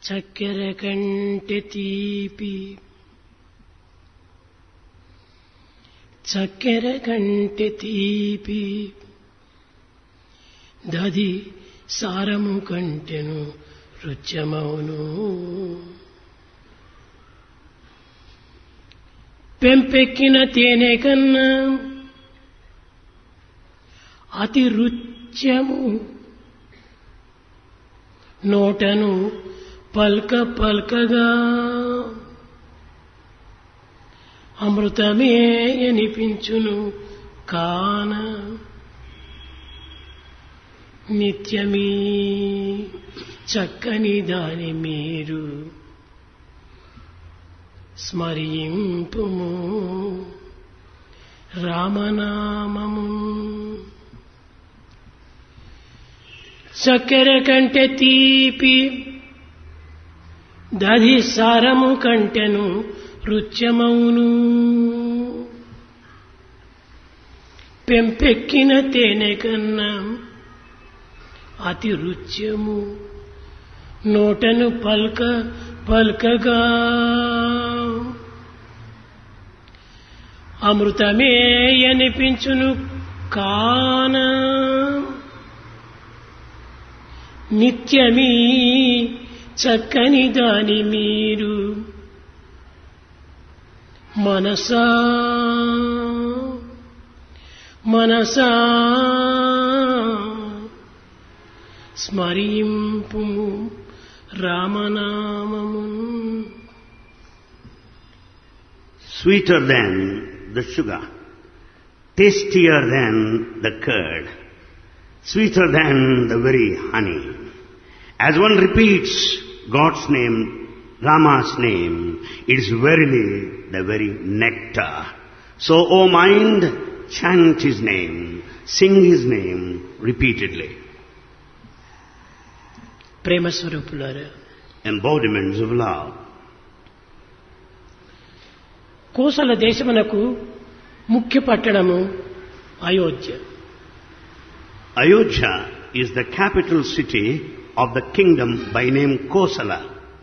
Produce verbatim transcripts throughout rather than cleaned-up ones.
చక్కెర కంటే తీపి చక్కెర కంటే తీపి దది సారము కంటెను రుచ్యమౌను. పెంపెక్కిన తేనె కన్నా అతి రుచ్యము నోటను పల్క పల్కగా అమృతమే అనిపించును కాన నిత్యమీ చక్కని దాని మీరు స్మరింపుము రామనామము. చక్కెర కంటే తీపి దధి సారము కంటెను రుచ్యమౌను. పెంపెక్కిన తేనె కన్నా అతి రుచ్యము నోటను పల్క పల్కగా అమృతమే అనిపించును కాన నిత్యమీ చక్కని దాని మీరు మనసా మనసా స్మరింపు రామనామము. Sweeter than the sugar, tastier than the curd, sweeter than the very honey. As one repeats God's name, Rama's name, it is verily the very nectar. So, O mind, chant His name, sing His name repeatedly. ప్రేమ స్వరూపులారా, Embodiments of love. Kosala దేశమునకు ముఖ్య పట్టణము Ayodhya. Ayodhya is the capital city of the kingdom by name Kosala.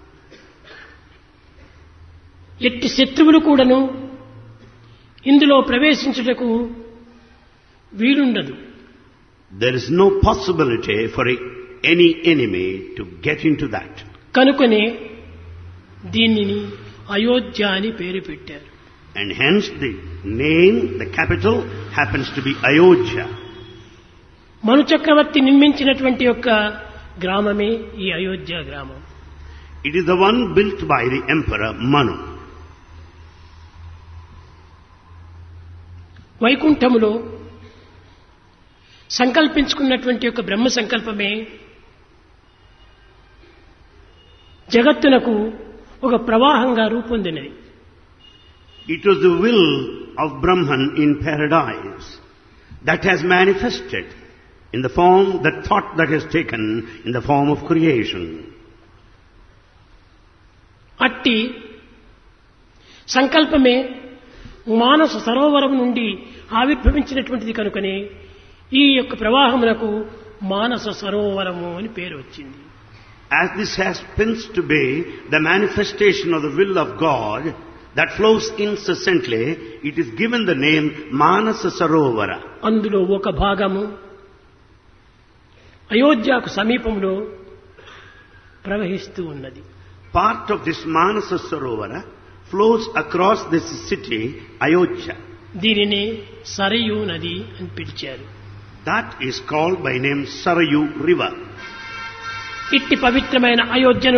ఎట్టి శత్రువులు కూడాను ఇందులో ప్రవేశించుటకు వీలుండదు. There is no possibility for any enemy to get into that. కనుకనే దీనిని అయోధ్య అని పేరు పెట్టారు. And hence the name, the capital, happens to be Ayodhya. మను చక్రవర్తి నిర్మించినటువంటి యొక్క గ్రామమే ఈ అయోధ్య గ్రామం. It is the one built by the emperor Manu. వైకుంఠములో సంకల్పించుకున్నటువంటి యొక్క బ్రహ్మ సంకల్పమే జగత్తునకు ఒక ప్రవాహంగా రూపొందినది. It was the will of Brahman in paradise that has manifested in the form, the thought that has taken in the form of creation. అట్టి సంకల్పమే మానస సరోవరం నుండి ఆవిర్భవించినటువంటిది కనుకనే ఈ యొక్క ప్రవాహమునకు మానస సరోవరము అని పేరు వచ్చింది. As this happens to be the manifestation of the will of God that flows incessantly, it is given the name Manasa Sarovara. అందులో ఒక భాగము అయోధ్యకు సమీపంలో ప్రవహిస్తూ ఉన్నది. Part of this Manasa Sarovara flows across this city, Ayodhya. దీనిని సరయూ నది అని పిలిచారు. That is called by name Sarayu River. ఇట్టి పవిత్రమైన అయోధ్యను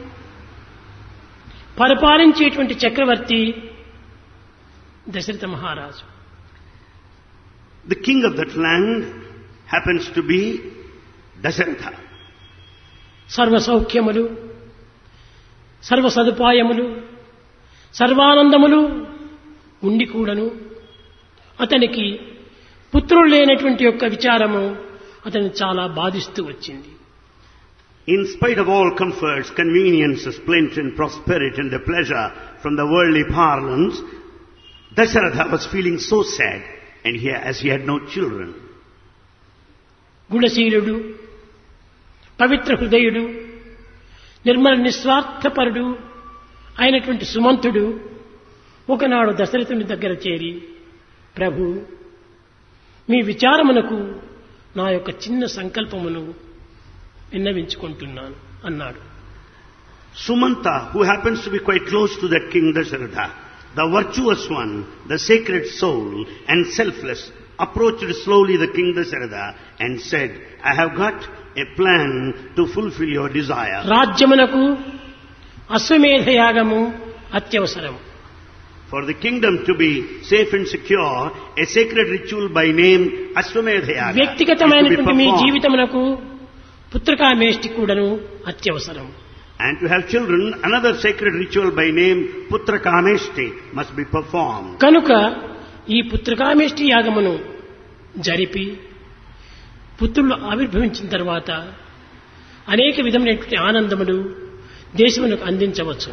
పరిపాలించేటువంటి చక్రవర్తి దశరథ మహారాజు. The king of that land happens to be Dasharatha. సర్వ సౌఖ్యములు, సర్వ సదుపాయములు, సర్వానందములు ఉండి కూడాను అతనికి పుత్రులు లేనటువంటి యొక్క విచారము అతన్ని చాలా బాధిస్తూ వచ్చింది. In spite of all comforts, conveniences, plenty and prosperity and the pleasure from the worldly parlance, Dasharatha was feeling so sad, and he, as he had no children. గుణశీలుడు, పవిత్ర హృదయుడు, నిర్మల నిస్వార్థపరుడు అయినటువంటి సుమంతుడు ఒకనాడు దశరథుని దగ్గర చేరి, ప్రభు, మీ విచారమునకు నా యొక్క చిన్న సంకల్పమును విన్నవించుకుంటున్నాను అన్నాడు. Sumanta, who happens to be quite close to that king Dasharatha, the virtuous one, the sacred soul and selfless, approached slowly the king Dasharatha and said, I have got a plan to fulfill your desire. రాజ్యమునకు అశ్వమేధ యాగము అత్యవసరం. For the kingdom to be safe and secure, a sacred ritual by name Ashwamedha Yaga is to be వ్యక్తిగతమైనటువంటి మీ performed. జీవితమునకు Putrakameshti కూడాను అత్యవసరం. And to have children, another sacred ritual by name Putra Kameshti must be performed. కనుక ఈ పుత్రకామేష్టి యాగమును జరిపి పుత్రులు ఆవిర్భవించిన తర్వాత అనేక విధమైనటువంటి ఆనందములు దేశమునకు అందించవచ్చు.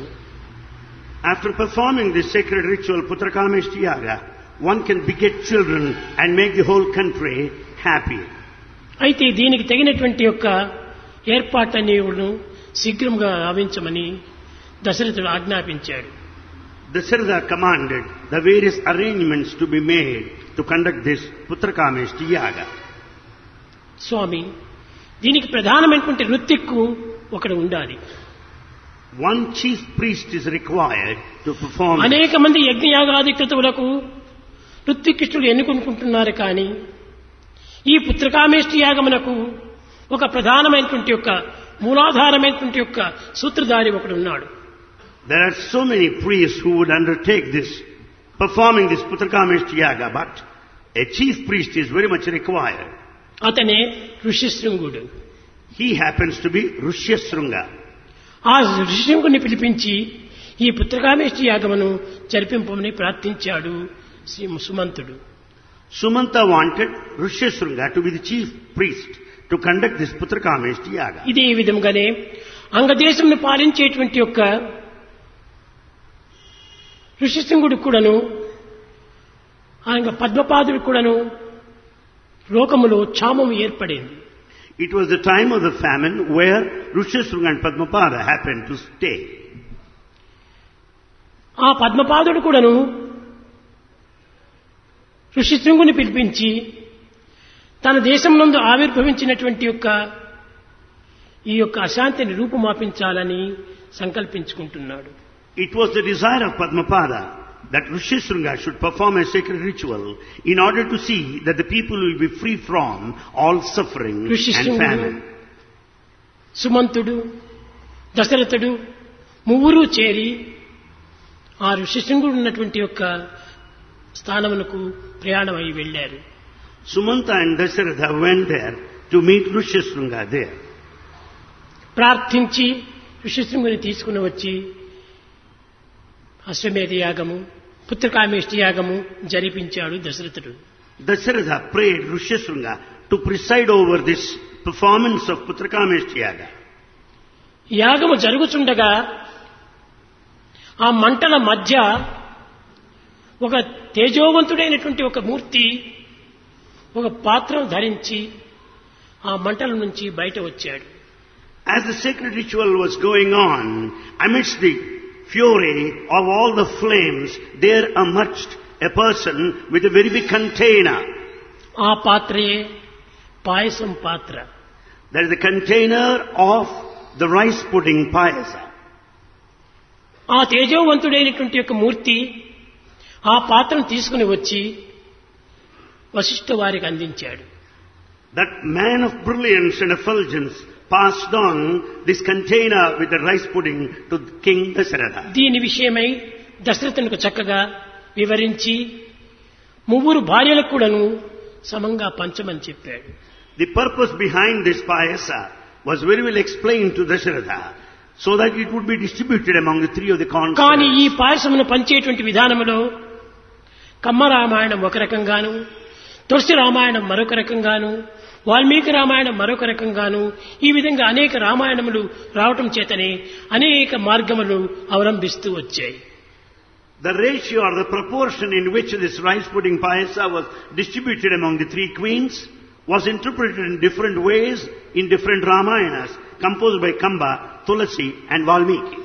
After performing this sacred ritual Putra Kameshti Yaga, one can beget children and make the whole country happy. అయితే దీనికి తగినటువంటి యొక్క ఏర్పాట్లన్నీ శీఘ్రంగా గావించమని దశరథుడు ఆజ్ఞాపించాడు. Dasharatha commanded the various arrangements to be made to conduct this Putra Kameshti Yaga. స్వామి, దీనికి ప్రధానమైనటువంటి ఋత్విక్కు ఒకడు ఉండాలి. One chief priest is required to perform. అనేక మంది యజ్ఞయాగాది క్రతువులకు ఋత్వికిష్టులు ఎన్నుకుంటున్నారు, కానీ ఈ పుత్రకామేష్టి యాగమునకు ఒక ప్రధానమైనటువంటి యొక్క మూలాధారమైనటువంటి యొక్క సూత్రధారి ఒకడు ఉన్నాడు. There are so many priests who would undertake this, performing this Putra Kameshti Yaga, but a chief priest is very much required. అతనే ఋషిశృంగుడు. He happens to be Rishyasringa. ఆ ఋషిశృంగుని పిలిపించి ఈ పుత్రకామేష్టి యాగమును జరిపింపమని ప్రార్థించాడు Shri సుమంతుడు. Sumanta wanted Rishyasringa to be the chief priest to conduct this Putra Kameshti Yaga. ఇదే విధంగానే అంగదేశంను పాలించేటువంటి యొక్క ఋషిశృంగుడు కూడాను ఆయన పద్మపాదుడు కూడాను లోకములో క్షామం ఏర్పడింది. It was the time of the famine where Rishyasringa and Padmapada happened to stay. ఆ పద్మపాదుడు కూడాను ఋషిశృంగుని పిలిపించి తన దేశంనందు ఆవిర్భవించినటువంటి యొక్క ఈ యొక్క అశాంతిని రూపుమాపించాలని సంకల్పించుకుంటున్నాడు. It was the desire of Padmapada that Rishyasringa should perform a sacred ritual in order to see that the people will be free from all suffering and ఋషిశృంగుడు, famine. సుమంతుడు, దశరథుడు ముగ్గురు చేరి ఆ ఋషిశృంగుడు ఉన్నటువంటి యొక్క స్థానమునకు ప్రయాణమై వెళ్ళారు. Sumanta and Dasharatha went there to meet Rishyasringa there. ప్రార్థించి ఋషిశృంగుని తీసుకుని వచ్చి అశ్వమేధ యాగము పుత్రకామేష్టి యాగము జరిపించాడు దశరథుడు. Dasharatha prayed Rishyasringa to preside over this performance of Putra Kameshti Yaga. యాగము జరుగుచుండగా ఆ మంటల మధ్య ఒక తేజోవంతుడైనటువంటి ఒక మూర్తి ఒక పాత్రను ధరించి ఆ మంటల నుంచి బయట వచ్చాడు. As the sacred ritual was going on, amidst the fury of all the flames, there emerged a person with a very big container. ఆ పాత్రయే పాయసం పాత్ర. That is the container of the rice pudding payasa. ఆ తేజోవంతుడైనటువంటి యొక్క మూర్తి ఆ పాత్రను తీసుకుని వచ్చి వశిష్ఠ వారికి అందించాడు. That man of brilliance and effulgence passed on this container with the rice pudding to King Dasharatha. దీని విషయమై దశరథునికి చక్కగా వివరించి ముగ్గురు భార్యలకు కూడాను సమంగా పంచమని చెప్పాడు. The purpose behind this payasa was very well explained to Dasharatha so that it would be distributed among the three of the కానీ ఈ consorts. పాయసమును పంచేటువంటి విధానంలో కమ్మ రామాయణం ఒక రకంగాను, తులసి రామాయణం మరొక రకంగాను, వాల్మీకి రామాయణం మరొక రకంగాను, ఈ విధంగా అనేక రామాయణములు రావటం చేతనే అనేక మార్గములు అవలంబిస్తూ వచ్చాయి. The ratio or the proportion in which this rice pudding payasa was distributed among the three queens was interpreted in different ways in different Ramayanas composed by Kamba Tulasi and Valmiki.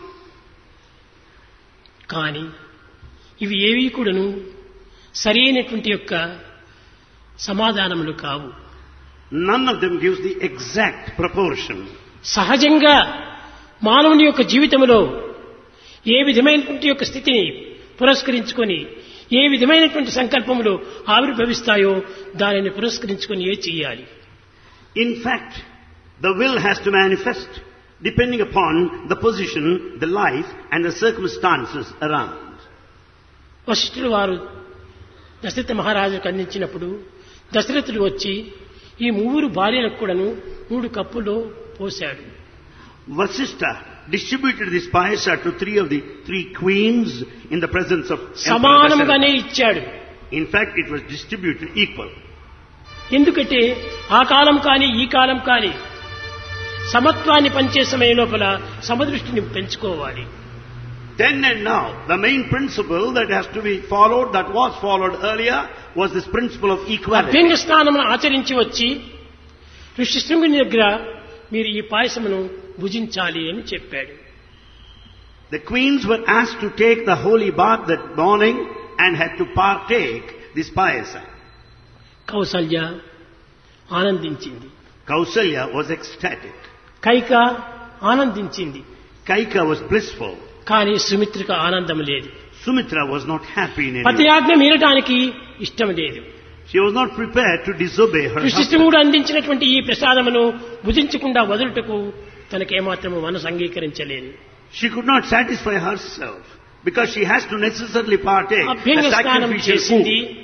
కానీ ఇవి ఏవి కూడాను సరైనటువంటి యొక్క సమాధానములు కావు. None of them gives the exact proportion. సహజంగా మానవుని యొక్క జీవితంలో ఏ విధమైనటువంటి యొక్క స్థితిని పురస్కరించుకొని ఏ విధమైనటువంటి సంకల్పములు ఆవిర్భవిస్తాయో దానిని పురస్కరించుకొని ఏ చేయాలి. In fact, the will has to manifest depending upon the position, the life and the circumstances around. వశిష్ఠులు వారు దశరథ మహారాజుకు అందించినప్పుడు దశరథుడు వచ్చి ఈ మూడు భార్యలకు కూడాను మూడు కప్పులో పోశాడు. Vasishtha distributed this payasa to three of the three queens in the presence of Emperor సమానముగానే Dasharatha. ఇచ్చాడు. In fact, it was distributed equal. ఎందుకంటే ఆ కాలం కానీ ఈ కాలం కానీ సమత్వాన్ని పంచే సమయం లోపల సమదృష్టిని పెంచుకోవాలి. Then and now, the main principle that has to be followed, that was followed earlier, was this principle of equality. అభ్యంగ స్నానమును ఆచరించి వచ్చి ఋషిశృంగుని దగ్గర మీరు ఈ పాయసమును భుజించాలి అని చెప్పాడు. The queens were asked to take the holy bath that morning and had to partake this payasa. Kaushalya ఆనందించింది. Kausalya was ecstatic. Kaika ఆనందించింది. Kaika was blissful. కానీ సుమిత్రకు ఆనందం లేదు. Sumitra was not happy in any పతి way. ఆజ్ఞ మీరటానికి ఇష్టం లేదు. She was not prepared to disobey her husband. ఋషిశృంగుడు అందించినటువంటి ఈ ప్రసాదమును భుజించకుండా వదులుటకు తనకేమాత్రము మనసు అంగీకరించలేదు. She could not satisfy herself because she has to necessarily partake అభ్యంగ the స్నానం sacrificial చేసింది. food.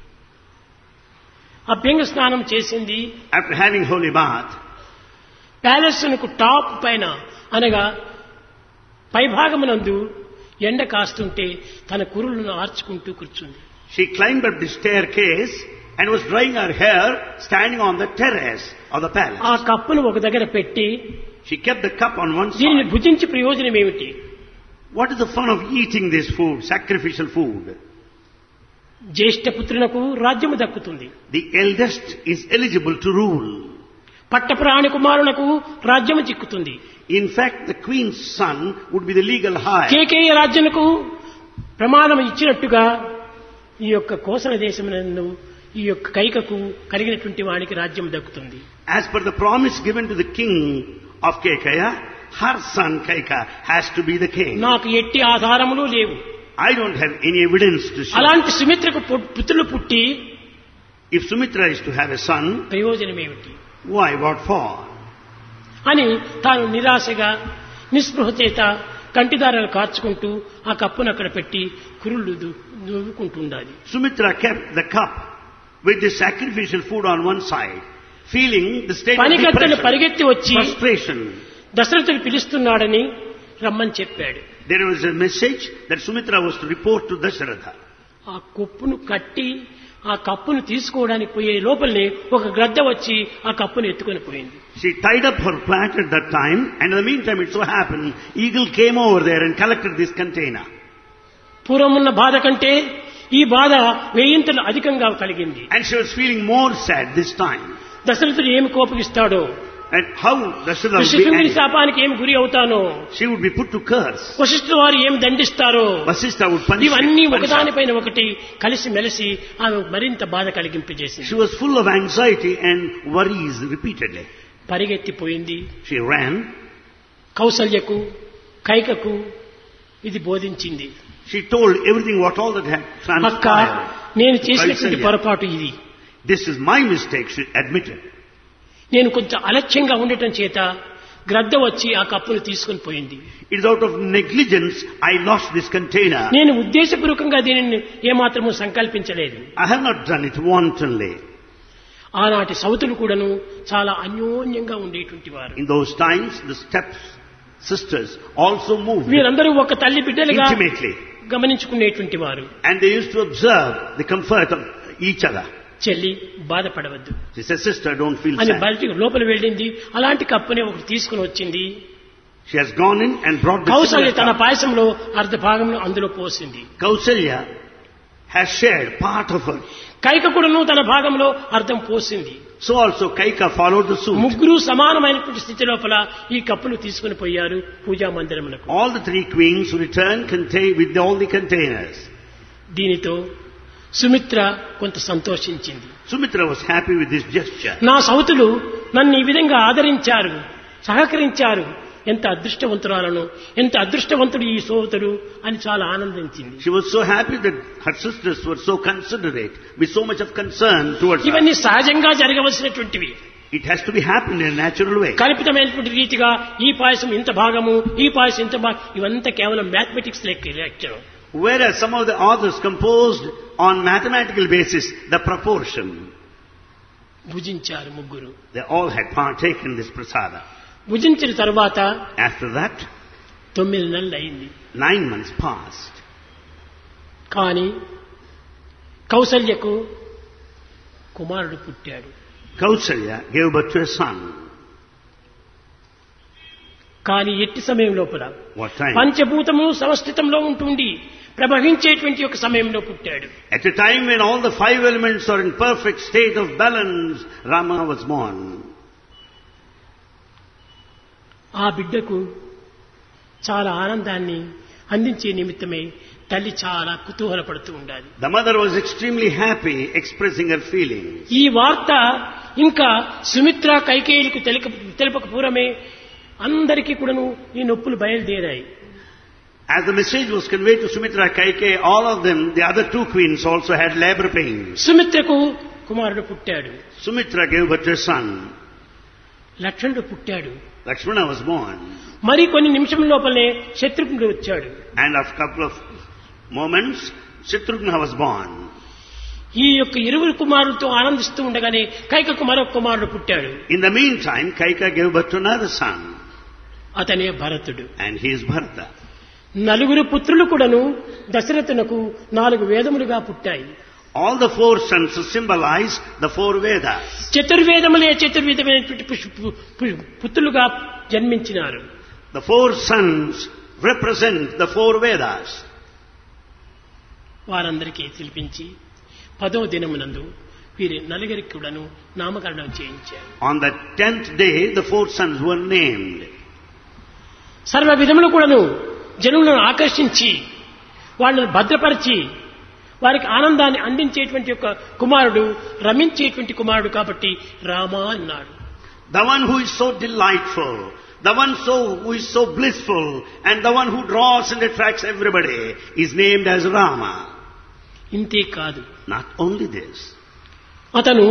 అభ్యంగ స్నానం చేసింది. After having holy bath, palace కు టాప్ పైన అనగా పైభాగమునందు ఎండ కాస్తుంటే తన కురులను ఆర్చుకుంటూ కూర్చుంది. she climbed up the staircase and was drying her hair standing on the terrace of the palace. ఆ కప్పును ఒక దగ్గర పెట్టి She kept the cup on one దీనిని side. భుజించి ప్రయోజనం ఏమిటి? What is the fun of eating this food, sacrificial food? జ్యేష్ఠ పుత్రులకు రాజ్యము దక్కుతుంది. The eldest is eligible to rule. పట్టప్రాణి కుమారులకు రాజ్యము చిక్కుతుంది. In fact, the queen's son would be the legal heir. Kekaya రాజ్యముకు ప్రమాణం ఇచ్చినట్టుగా ఈ యొక్క కోసల దేశమునందు ఈ యొక్క కైకకు కలిగినటువంటి వానికి రాజ్యం దక్కుతుంది. As per the promise given to the king of Kekaya, her son Kaika has to be the king. నాకు ఎట్టి ఆధారములు లేవు. I don't have any evidence to show. అలాంటి సుమిత్రకు పు- పుత్రులు పుట్టి If Sumitra is to have a son, ప్రయోజనం ఏమిటి why, what for? అని తాను నిరాశగా నిస్పృహ చేత కంటిదారాలు కార్చుకుంటూ ఆ కప్పును అక్కడ పెట్టి కురుళ్ళు దువ్వుకుంటుండాలి. Sumitra kept the cup with the sacrificial food on one side, feeling the state of పనికత్తెలు depression, పరిగెత్తి వచ్చి frustration. దశరథుడు పిలుస్తున్నాడని రమ్మని చెప్పాడు. There was a message that Sumitra was to report to Dasharatha. ఆ కొప్పును కట్టి ఆ కప్పును తీసుకోవడానికి పోయే లోపలనే ఒక గ్రద్ద వచ్చి ఆ కప్పును ఎత్తుకొని పోయింది. She tied up her plant at that time, and in the meantime it so happened, eagle came over there and collected this container. పూర్వమున్న బాధ కంటే ఈ బాధ వేయింతలు అధికంగా కలిగింది. And she was feeling more sad this time. దశరథుడు ఏమి కోపగిస్తాడో, And how Dasharatha would be ఋషిశృంగుని angry. శాపానికి ఏమి గురి అవుతానో, She would be put to curse. వశిష్ఠుల వారు ఏమి దండిస్తారో, Vasishtha would punish ఇవన్నీ her. ఒకదానిపైన ఒకటి కలిసి మెలిసి ఆమె మరింత బాధ కలిగింపజేసింది. She was full of anxiety and worries repeatedly. పరిగెత్తిపోయింది. She ran. కౌసల్యకు కైకకు ఇది బోధించింది. She told everything what all that had అక్క, transpired. నేను చేసినటువంటి కౌసల్య. పొరపాటు ఇది. This is my mistake, she admitted. నేను కొంచెం అలక్ష్యంగా ఉండటం చేత గ్రద్ద వచ్చి ఆ కప్పును తీసుకొని పోయింది. It is out of negligence I lost this container. నేను ఉద్దేశపూర్వకంగా దీనిని ఏమాత్రము సంకల్పించలేదు. I have not done it wantonly. ఆనాటి సౌతులు కూడాను చాలా అన్యోన్యంగా ఉండేటువంటి వారు. In those times, the steps sisters also moved వీరందరూ ఒక తల్లి బిడ్డలుగా intimately, గమనించుకునేటువంటి వారు. and they used to observe the comfort of each other. చెల్లి బాధపడవద్దు She said, sister, don't feel అని sad. బయటికి లోపల వెళ్ళింది. అలాంటి కప్పునే ఒకటి తీసుకుని వచ్చింది. She has gone in and brought the Kaushalya similar తన cup. పాయసంలో అర్ధ భాగంలో అందులో పోసింది. Kausalya has shared part of her. Kaika కూడాను తన భాగంలో అర్థం పోసింది. So also Kaika followed the suit. ముగ్గురు సమానమైనటువంటి స్థితి లోపల ఈ కప్పులు తీసుకుని పోయారు పూజా మందిరమునకు. All the three queens returned contain, with all the containers. దీనితో సుమిత్ర కొంత సంతోషించింది. Sumitra was happy with this gesture. నా సౌతులు నన్ను ఈ విధంగా ఆదరించారు, సహకరించారు, ఎంత అదృష్టవంతురాలను, ఎంత అదృష్టవంతుడు ఈ సోదరుడు అని చాలా ఆనందించింది. She was so happy that her sisters were so considerate, with so much of concern towards her. ఇవన్నీ సహజంగా జరగవలసినటువంటివి. It has to be happened in a natural way. కల్పితమైనటువంటి రీతిగా ఈ పాయసం ఇంత భాగము, ఈ పాయసం ఇంత భాగం, ఇవంతా కేవలం మ్యాథమెటిక్స్ లెక్క. Whereas some of the authors composed on mathematical basis the proportion. భుజించారు ముగ్గురు. They all had partaken this prasada. భుజించిన తర్వాత After that, తొమ్మిది నెలలు అయింది. nine months passed. కానీ కౌసల్యకు కుమారుడు పుట్టాడు. Kausalya gave birth to a son. కానీ ఎట్టి సమయం లోపల What time? పంచభూతము సమస్థితంలో ఉంటుండి ప్రవహించేటువంటి ఒక సమయంలో పుట్టాడు. At a time when all the five elements are in perfect state of balance, Rama was born. ఆ బిడ్డకు చాలా ఆనందాన్ని అందించే నిమిత్తమై తల్లి చాలా కుతూహలపడుతూ ఉండాలి. The mother was extremely happy, expressing her feelings. ఈ వార్త ఇంకా సుమిత్ర కైకేయులకు తెలక తెలపక పూర్వమే అందరికీ కూడాను ఈ నొప్పులు బయలుదేరాయి. As the message was conveyed to Sumitra Kaikeyi, all of them, the other two queens also had labor pains. సుమిత్రకు కుమారుడు పుట్టాడు. Sumitra gave birth to a son. లక్ష్మణుడు పుట్టాడు. Lakshmana was born. మరి కొన్ని నిమిషముల లోపలనే శత్రుఘ్నుడు వచ్చాడు. And after a couple of moments, Shatrugna was born. ఈ యొక్క ఇరువురు కుమారులతో ఆనందిస్తూ ఉండగానే కైకకు మరొక కుమారుడు పుట్టాడు. In the meantime, Kaika gave birth to another son. అతనే భరతుడు. And he is Bharata. నలుగురు పుత్రులు కూడాను దశరథునకు నాలుగు వేదములుగా పుట్టాయి. All the four sons symbolize the four Vedas. చతుర్వేదములే చతుర్విధమైనటువంటి పుత్రులుగా జన్మించినారు. The four sons represent the four Vedas. వారందరికీ పిలిపించి పదో దినమునందు వీరి నలుగురికి కూడాను నామకరణం చేయించారు. On the tenth day, the four sons were named. సర్వ విధములు కూడాను జనులను ఆకర్షించి వాళ్ళను భద్రపరిచి వారికి ఆనందాన్ని అందించేటువంటి యొక్క కుమారుడు, రమించేటువంటి కుమారుడు కాబట్టి రామ అన్నాడు. The one who is so delightful, the one so who is so blissful, and the one who draws and attracts everybody is named as Rama. ఇంతే కాదు, Not only this, అతను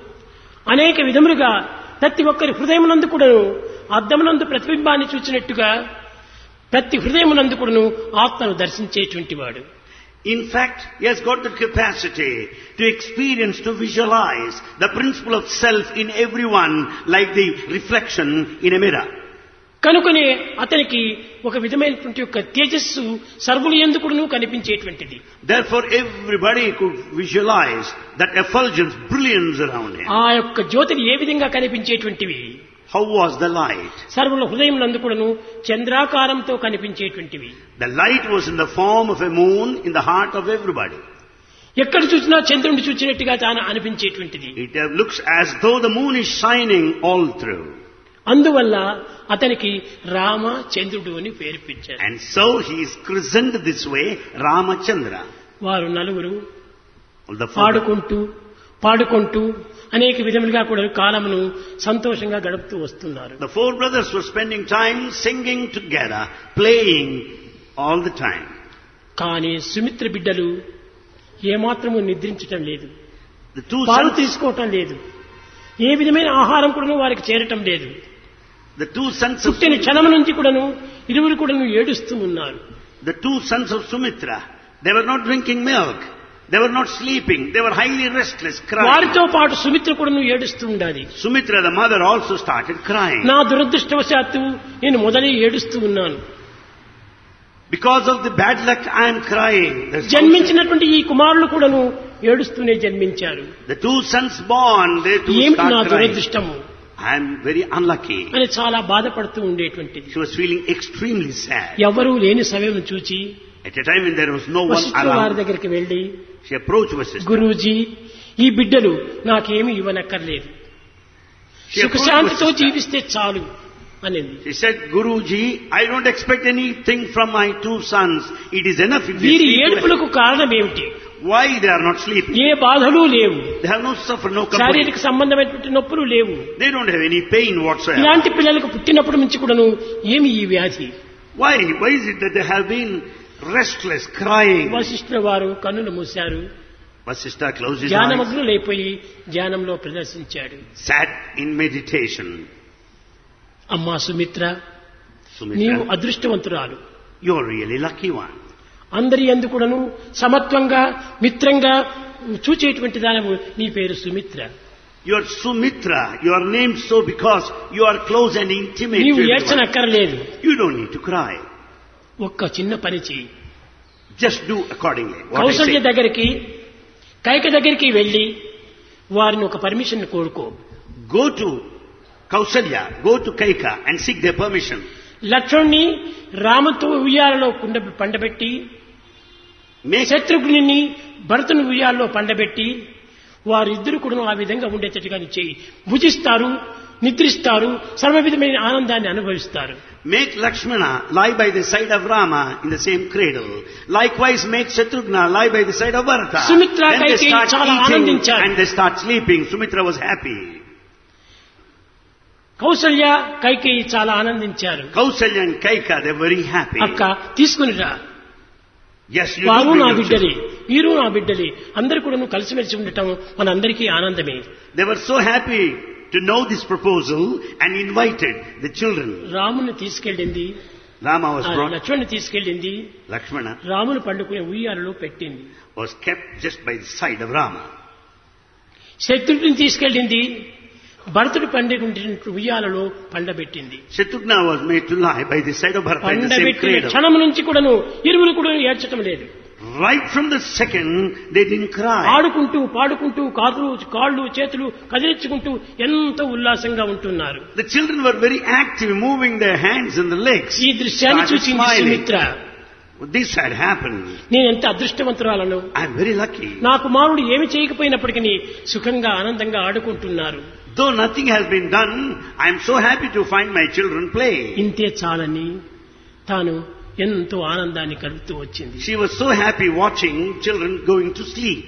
అనేక విధములుగా ప్రతి ఒక్కరి హృదయమునందు కూడాను అద్దమునందు ప్రతిబింబాన్ని చూచినట్టుగా ప్రతి హృదయమునందు కూడాను ఆత్మను దర్శించేటువంటి వాడు. in fact, he has got the capacity to experience, to visualize the principle of self in everyone like the reflection in a mirror. కనుకనే అతనికి ఒక విధమైనటువంటి యొక్క తేజస్సు సర్వులు ఎందుకును కనిపించేటువంటిది. Therefore, everybody could visualize that effulgence, brilliance around him. ఆ యొక్క జ్యోతిని ఏ విధంగా కనిపించేటువంటివి? How was the light? సర్వుల హృదయములందు కూడాను చంద్రాకారంతో కనిపించేటువంటివి. The light was in the form of a moon in the heart of everybody. ఎక్కడ చూసినా చంద్రుడిని చూచినట్టుగా తాను అనిపించేటువంటిది. It looks as though the moon is shining all through. అందువల్ల అతనికి రామ చంద్రుడు అని పేరు పెట్టారు. And so he is christened this way, Ramachandra. వారు నలుగురు The four, పాడుకుంటూ పాడుకుంటూ అనేక విధములుగా కూడా కాలమును సంతోషంగా గడుపుతూ వస్తున్నారు. the four brothers were spending time singing together, playing all the time. కానీ సుమిత్ర బిడ్డలు ఏమాత్రము నిద్రించటం లేదు, The two పాలు sons, తీసుకోవటం లేదు, ఏ విధమైన ఆహారం కూడా వారికి చేరటం లేదు. the two sons of పుట్టిన క్షణం నుంచి కూడాను ఇరువురు కూడాను ఏడుస్తూ ఉన్నారు. the two sons of Sumitra, they were not drinking milk, they were not sleeping, they were highly restless, crying. వారితో పాటు సుమిత్ర కూడాను ఏడుస్తూ ఉండాలి. Sumitra, the mother, also started crying. నా దురదృష్టవశాత్తు నేను మొదలై ఏడుస్తూ ఉన్నాను. Because of the bad luck, I am crying. That's also- జన్మించినటువంటి ఈ కుమారులు కూడాను ఏడుస్తూనే జన్మించారు. The two sons born, they too ఏమిటి నా start crying. దురదృష్టము I am very unlucky. అని చాలా బాధపడుతూ ఉండేటువంటిది. She was feeling extremely sad. ఎవరూ లేని సమయం చూచి At a time when there was no one వశిష్ఠుల వారి around, దగ్గరికి వెళ్లి She approached Vasishtha. గురూజీ ఈ బిడ్డలు నాకేమీ ఇవ్వనక్కర్లేదు, She approached సుఖశాంతితో Vasishtha. జీవిస్తే చాలు అనింది. She said, Guruji, I don't expect anything from my two sons. It is enough if they వీరి sleep well. ఏడుపులకు కారణం ఏమిటి? Why they are not sleeping? ఏ బాధలు లేవు, They have no suffer, no complaint. శారీరక సంబంధమైనటువంటి నొప్పులు లేవు. They don't have any pain whatsoever. ఇలాంటి పిల్లలకు పుట్టినప్పటి నుంచి కూడాను ఏమి ఈ వ్యాధి? Why? Why is it that they have been restless, crying? వశిష్ఠుల వారు కన్నులు మూశారు, Vasishtha closed his eyes, ధ్యానమగ్నులైపోయి ధ్యానంలో ప్రదర్శించాడు. sat in meditation. అమ్మా సుమిత్ర, నీవు Sumitra, అదృష్టవంతురాలు. you're really lucky one. అందరి యందు కూడాను సమత్వంగా మిత్రంగా చూచేటువంటి దానము నీ పేరు Sumitra. You're Sumitra. You are named so because you are close and intimate నీవు to everyone. ఏడ్చనక్కర్లేదు, You don't need to cry. ఒక్క చిన్న పని చేయి. Just do accordingly. What I Kaushalya say. దగ్గరికి కైక దగ్గరికి వెళ్లి వారిని ఒక పర్మిషన్ కోరుకో. Go to Kausalya, go to Kaika and seek their permission. లక్ష్మణ్ణి రామతో ఉయ్యాలలో కుండ పండబెట్టి, Make, శత్రుఘ్ని భరతుని ఉయ్యాలలో పండబెట్టి వారిద్దరు కూడా ఆ విధంగా ఉండేటట్టుగా చేయి. భుజిస్తారు, నిద్రిస్తారు, సర్వ విధమైన ఆనందాన్ని అనుభవిస్తారు. make Lakshmana lie by the side of Rama in the same cradle. Likewise, make Shatrughna lie by the side of Bharata. Sumitra Then they Kaikeyi start చాలా eating ఆనందించారు. and they start sleeping. Sumitra was happy. Kaushalya Kaikeyi చాలా ఆనందించారు. Kausalya and Kaika, they're very happy. అక్క తీసుకునిరా, Yes, you వారు do నా bring your బిడ్డలే, children. వీరు నా బిడ్డలే, అందరు కూడా కలిసిమెలిసి ఉండటం మనందరికీ ఆనందమే. They were so happy to know this proposal and invited the children. రాముని తీసుకెళ్ళింది, Rama was ఆ brought, లక్ష్మణ్ని తీసుకెళ్ళింది, Lakshmana రాముని పండుకునే ఉయ్యాలలో పెట్టింది. was kept just by the side of Rama. శత్రుడిని తీసుకెళ్ళింది, భరతుడు పండుకుంటున్న ఉయ్యాలలో పండబెట్టింది. Shatrughna was made to lie by the side of Bharata in the same పండబెట్టిన cradle. క్షణం నుంచి కూడాను ఇరువురు కూడా ఏడ్చటం లేదు. Right from the second, they didn't cry. ఆడుకుంటూ పాడుకుంటూ కాళ్ళు కాళ్ళు చేతులు కదిలించుకుంటూ ఎంతో ఉల్లాసంగా ఉంటున్నారు. The children were very active, moving their hands and the legs. ఈ దృశ్యాన్ని Started చూసింది smiling. Sumitra. This had happened. నేను ఎంత అదృష్టవంతురాలను, I'm very lucky. నా కుమారుడు ఏమి చేయకపోయినప్పటికీ సుఖంగా ఆనందంగా ఆడుకుంటున్నారు. Though nothing has been done, I'm so happy to find my children play. ఇంతే చాలని తాను ఎంతో ఆనందాన్ని కలుగుతూ వచ్చింది. She was so happy watching children going to sleep.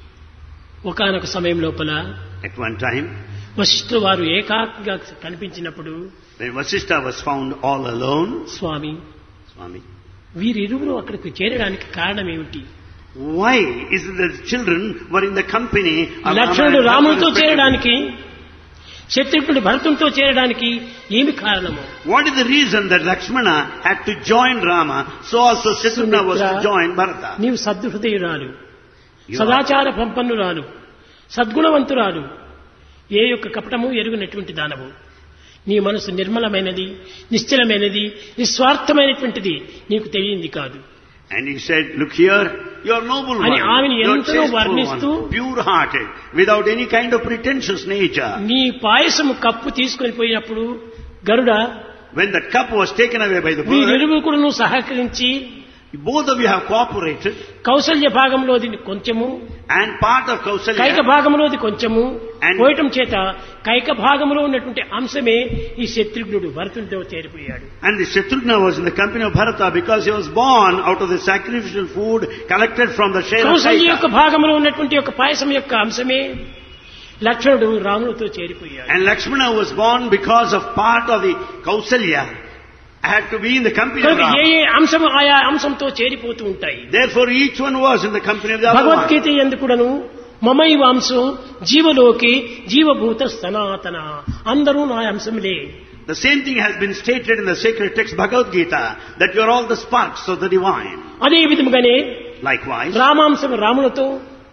ఒకానొక సమయం లోపల At one time, వశిష్ఠుల వారు ఏకాకిగా కనిపించినప్పుడు, when Vasishtha was found all alone, Swamy Swami, వీరిరువురు అక్కడికి చేరడానికి కారణం ఏమిటి? why is it that the children were in the company of లక్ష్మణుడు Rama and రామునితో Rama చేరడానికి, శత్రుఘ్నుడు భరతునితో చేరడానికి ఏమి కారణము? What is the reason that Lakshmana had to join Rama, so also Shatrughna was to join Bharata? నీవు సద్హృదయురాలు, You are- సదాచార సంపన్నురాలు, సద్గుణవంతురాలు, ఏ యొక్క కపటము ఎరుగునటువంటి దానవు. నీ మనసు నిర్మలమైనది, నిశ్చలమైనది, నిస్వార్థమైనటువంటిది నీకు తెలియంది కాదు. And he said, look here, you are noble అని one, ఆమెను you are ఎంతో chaste వర్ణిస్తూ, one, pure-hearted, without any kind of pretentious nature. నీ పాయసము కప్పు తీసుకొని పోయినప్పుడు గరుడ When the cup was taken away by the bird, వీరిరువురు కూడా నువ్వు సహకరించి both of you have cooperated, Kaushalya భాగంలోది కొంచెము, and part of Kaika Kausalya, భాగంలోది కొంచెము And- పోయటం చేత కైక భాగంలో ఉన్నటువంటి అంశమే ఈ శత్రుఘ్నుడు భరతునితో చేరిపోయాడు. and the Shatrughna was in the company of Bharata because he was born out of the sacrificial food collected from the share of Kaushalya యొక్క Kaika. భాగంలో ఉన్నటువంటి యొక్క పాయసం యొక్క అంశమే లక్ష్మణుడు రామునితో చేరిపోయాడు. And Lakshmana was born because of part of the Kausalya had to be in the company of కనుక ఏ Rama. ఏ అంశము ఆయా అంశంతో చేరిపోతూ ఉంటాయి. Therefore each one was in the company of the other one. Bhagavad Gita ఎందుకుడను మమైవ అంశం జీవలోకి జీవభూత సనాతన, అందరూ నా అంశములే. The same thing has been stated in the sacred text Bhagavad Gita, that you are all the sparks of the divine. అదే విధముగానే Likewise, రామాంశం రాములతో,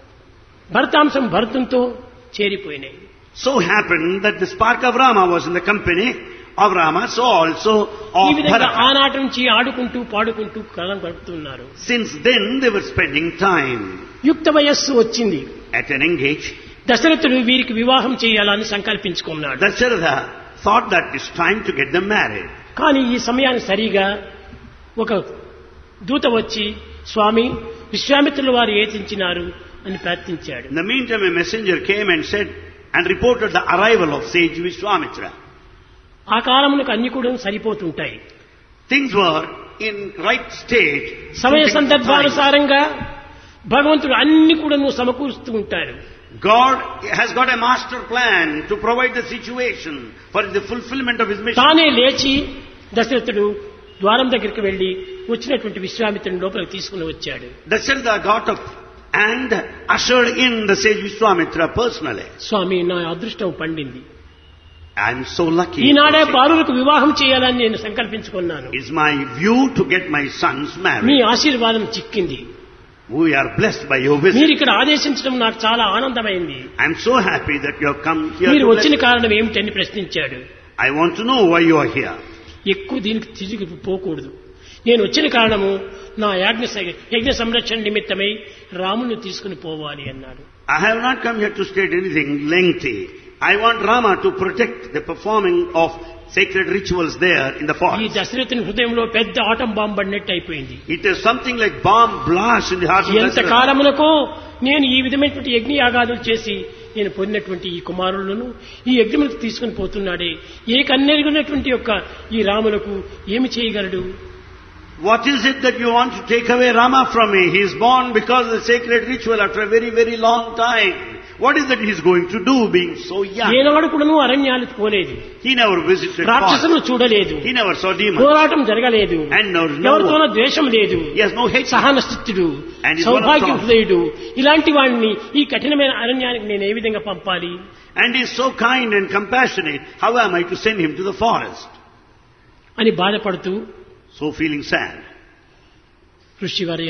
భరతాంశం భరతునితో చేరిపోయినాయి. so happened that the spark of Rama was in the company of Rama, so also ఈ of విధంగా Bharata. ఆనాటి నుంచి ఆడుకుంటూ పాడుకుంటూ కాలం గడుపుతున్నారు. Since then they were spending time. యుక్త వయస్సు వచ్చింది. At an young age, దశరథుడు వీరికి వివాహం చేయాలని సంకల్పించుకున్నాడు. Dasharatha thought that it's time to get them married. కానీ ఈ సమయాన్ని సరిగా ఒక దూత వచ్చి, స్వామి విశ్వామిత్రుల వారు ఏతించినారు, అని ప్రార్థించాడు. In the meantime, a messenger came and said and reported the arrival of sage Vishwamitra. ఆ కాలమునకు అన్ని కూడా సరిపోతుంటాయి. Things were in right state. సమయ సందర్భానుసారంగా భగవంతుడు అన్ని కూడా సమకూరుస్తూ ఉంటాడు. God has got a master plan to provide the situation for the fulfillment of His mission. తానే లేచి దశరథుడు ద్వారం దగ్గరికి వెళ్లి వచ్చినటువంటి విశ్వామిత్రుని లోపలికి తీసుకుని వచ్చాడు. Dasharatha got up and ushered in the sage Vishwamitra personally. స్వామి, నా అదృష్టం పండింది. I am so lucky. ఈనాడే బాలులకు వివాహం చేయాలని నేను సంకల్పించుకున్నాను. It's my view to get my sons me married. ఆశీర్వాదం చిక్కింది. We are blessed by your visit. మీరు ఇక్కడ ఆదేశించడం నాకు చాలా ఆనందమైంది. I am so happy that you have come here. మీరు to వచ్చిన bless. కారణం ఏమిటని ప్రశ్నించాడు. I want to know why you are here. ఎక్కువ దీనికి తిరిగి పోకూడదు. నేను వచ్చిన కారణము నా యాజ్ఞ యజ్ఞ సంరక్షణ నిమిత్తమై రాముని తీసుకుని పోవాలి అన్నాడు. I have not come here to state anything lengthy. I want Rama to protect the performing of sacred rituals there in the ఈ forest. దశరథుని హృదయంలో పెద్ద ఆటం బాంబు పడినట్టు అయిపోయింది. It is something like bomb blast in the heart of ఎంత Dasharatha. కాలమునకో నేను ఈ విధమైనటువంటి యజ్ఞ యాగాదులు చేసి నేను పొందినటువంటి ఈ కుమారులను ఈ యజ్ఞములకు తీసుకుని పోతున్నాడే, ఏ కన్నెరుగునటువంటి యొక్క ఈ రాములకు ఏమి చేయగలడు? What is it that you want to take away Rama from me? He is born because of the sacred ritual after a very, very long time. What is that he is going to do being so young? ఏనాడు కూడాను అరణ్యాలకు పోలేదు. He never visited రాక్షసులను forest. చూడలేదు. He never saw demons. పోరాటం జరగలేదు. And no, no ఎవరితోనో ద్వేషం లేదు. He has no hatred. సహనస్థితుడు, And is one of Saubhagya God. హృదయుడు. ఇలాంటి వాడిని ఈ కఠినమైన అరణ్యానికి నేను ఏ విధంగా పంపాలి? And he is so kind and compassionate. How am I to send him to the forest? అని బాధపడుతూ, So feeling sad. ఋషివర్య,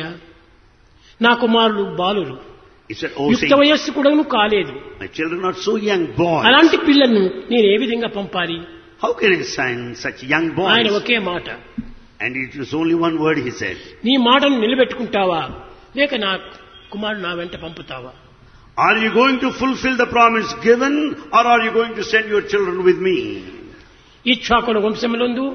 నా కుమారులు బాలురు, He said, oh, యుక్త saying, వయస్సు కూడా కాలేదు. my children are so young boys. అలాంటి పిల్లలను నేను ఏ విధంగా పంపాలి? How can I send such young ఆయన boys? ఒకే మాట, And it was only one word he said. నీ మాటను నిలబెట్టుకుంటావా లేక నా కుమారుడు నా వెంట పంపుతావా? Are you going to fulfill the promise given or are you going to send your children with me? ఇక్ష్వాకుల వంశములందు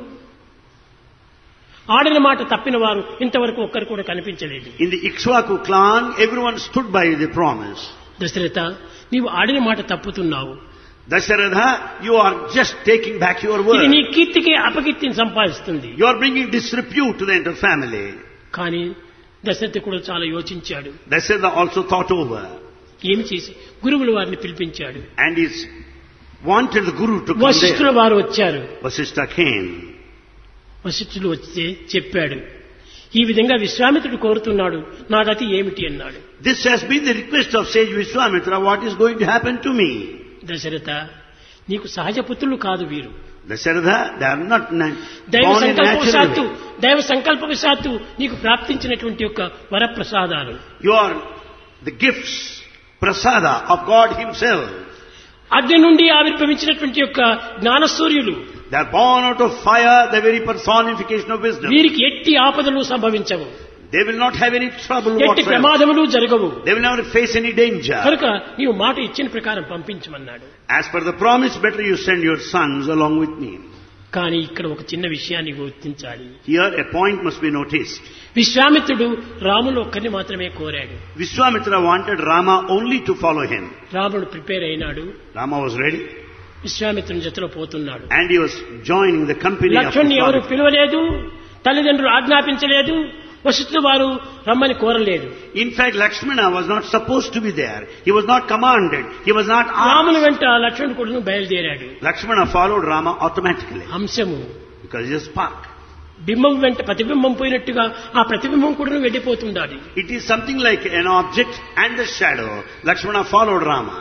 ఆడిన మాట తప్పిన వారు ఇంతవరకు ఒక్కరు కూడా కనిపించలేదు. In the Ikshvaku clan, everyone stood by the promise. Dasharatha, నీవు ఆడిన మాట తప్పుతున్నావు. Dasharatha, you are just taking back your ఇది నీ word. కీర్తికి అపకీర్తిని సంపాదిస్తుంది. You are bringing disrepute to the entire family. కానీ దశరథ కూడా చాలా యోచించాడు. Dasharatha also thought over ఏమి చేసి గురువుల వారిని పిలిపించాడు. and he wanted the Guru to come వశిష్ఠుల there. వారు వచ్చారు. Vasishtha came. వశిష్ఠులు వచ్చి చెప్పాడు, ఈ విధంగా విశ్వామిత్రుడు కోరుతున్నాడు, నా గతి ఏమిటి అన్నాడు. This has been the request of sage Vishwamitra. What is going to happen to me? Dasharatha, నీకు సహజ పుత్రులు కాదు వీరు. Dasharatha, they are not na- దైవ born in సంకల్పవశాత్తు natural way. దైవ సంకల్పవశాత్తు నీకు ప్రాప్తించినటువంటి యొక్క వరప్రసాదాలు. You are the gifts, prasada of God Himself. అగ్ని నుండి ఆవిర్భవించినటువంటి యొక్క జ్ఞానసూర్యులు. They are born out of fire, the very personification of wisdom. వీరికి ఎట్టి ఆపదలు సంభవించవు, They will not have any trouble ఎట్టి whatsoever. ప్రమాదములు జరగవు. They will never face any danger. కనుక నీవు మాట ఇచ్చిన ప్రకారం పంపించమన్నాడు. As per the promise, better you send your sons along with me. కానీ ఇక్కడ ఒక చిన్న విషయాన్ని గుర్తించాలి. Here a point must be noticed. విశ్వామిత్రుడు రాములు ఒక్కరిని మాత్రమే కోరాడు. Vishwamitra wanted Rama only to follow him. రాముడు ప్రిపేర్ అయినాడు, Rama was ready విశ్వామిత్రుని జతలో పోతున్నాడు. and he was joining the company of లక్ష్మణ్ణి ఎవరు Vishwamitra. పిలవలేదు, తల్లిదండ్రులు ఆజ్ఞాపించలేదు, వశిష్ఠుల వారు రమ్మని కోరలేదు. In fact, Lakshmana was not supposed to be there. He was not commanded. He was not రాముని asked. వెంట లక్ష్మణుడు కూడా బయలుదేరాడు. Lakshmana followed Rama automatically అంశము because he is a spark. బింబం వెంట ప్రతిబింబం పోయినట్టుగా ఆ ప్రతిబింబం కూడా వెళ్ళిపోతుండాలి. It is something like an object and the shadow. Lakshmana followed Rama.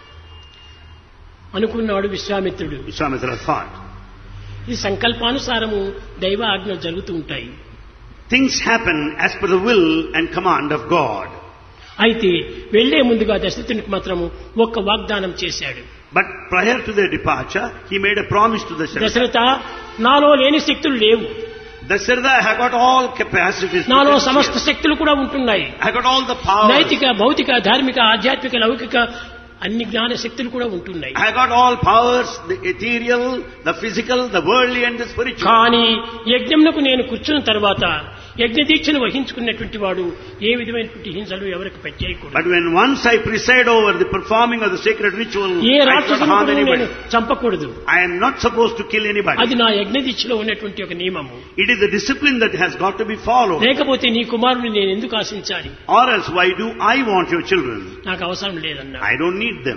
అనుకున్నాడు విశ్వామిత్రుడు. Vishwamitra thought. ఈ సంకల్పానుసారము దైవ ఆజ్ఞలు జరుగుతూ ఉంటాయి. Things happen as per the will and command of God. అయితే వెళ్లే ముందుగా దశరథునికి మాత్రము ఒక్క వాగ్దానం చేశాడు. But prior to their departure, he made a promise to Dasharatha. Dasharatha, నాలో లేని శక్తులు లేవు, Dasharatha, I got all capacities. నాలో potential. సమస్త శక్తులు కూడా ఉంటున్నాయి. I got all the power. నైతిక, భౌతిక, ధార్మిక, ఆధ్యాత్మిక, లౌకిక అన్ని జ్ఞాన శక్తులు కూడా ఉంటున్నాయి. I got all powers, the ethereal, the physical, the worldly and the spiritual. కానీ యజ్ఞంకు నేను కూర్చున్న తర్వాత యజ్ఞ దీక్షను వహించుకున్నటువంటి వాడు ఏ విధమైనటువంటి హింసలు ఎవరికి పెట్టేయకూడదు. But when once I preside over the performing of the sacred ritual, A I should రాక్షసుని harm కూడా anybody. నేను చంపకూడదు. I am not supposed to kill anybody. అది నా యజ్ఞ దీక్షలో ఉన్నటువంటి ఒక నియమము. It is the discipline that has got to be followed. లేకపోతే నీ కుమారుని నేను ఎందుకు ఆశించాలి? Or else why do I want your children? నాకు అవసరం లేదన్నా. I don't need them.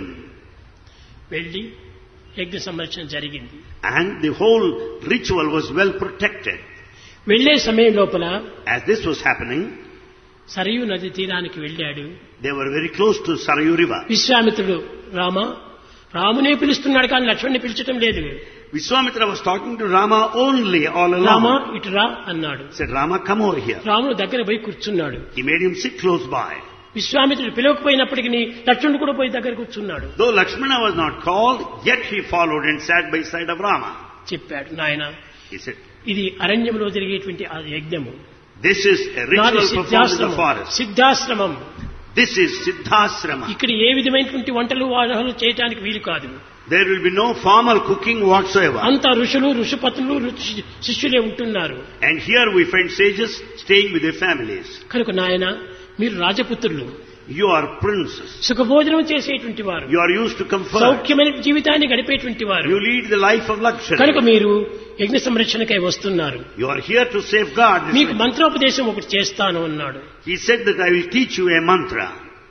వెళ్ళి యజ్ఞ సంరక్షణ జరిగింది. And the whole ritual was well protected. వెళ్లే సమయం లోపల As this was happening, Sarayu నది తీరానికి వెళ్ళాడు. they were very close to Sarayu river. విశ్వామిత్రుడు రామ రామునే పిలుస్తున్నాడు కానీ లక్ష్మణ్ణి పిలిచటం లేదు. Vishwamitra was talking to Rama only all Rama along. ఇటు రా అన్నాడు. He said, Rama, come over here. రాముడు దగ్గర పోయి కూర్చున్నాడు. He made him sit close by. విశ్వామిత్రుడు పిలవకపోయినప్పటికీ లక్ష్మణుడు కూడా పోయి దగ్గర కూర్చున్నాడు. Though Lakshmana was not called, yet he followed and sat by side of Rama. చెప్పాడు, నాయన He said, ఇది అరణ్యంలో జరిగేటువంటి ఆ యజ్ఞము. this is a నాది ritual performed in the Siddhashramam. forest. Siddhashramam. This is Siddhasrama. ఇక్కడ ఏ విధమైనటువంటి వంటలు వాహనాలు చేయడానికి వీలు కాదు. There will be no formal cooking whatsoever. అంతా ఋషులు ఋషిపతులు ఋషి- శిష్యులే ఉంటున్నారు. And here we find sages staying with their families. కనుక నాయన మీరు రాజపుత్రులు, You are princes. సుఖభోజనం చేసేటువంటి వారు, You are used to comfort. సౌఖ్యమైన జీవితాన్ని గడిపేటువంటి వారు. You lead the life of luxury. కనుక మీరు యజ్ఞ సంరక్షణకై వస్తున్నారు. You are here to safeguard this. మీకు మంత్రోపదేశం ఒకటి చేస్తాను అన్నాడు. He said that I will teach you a mantra.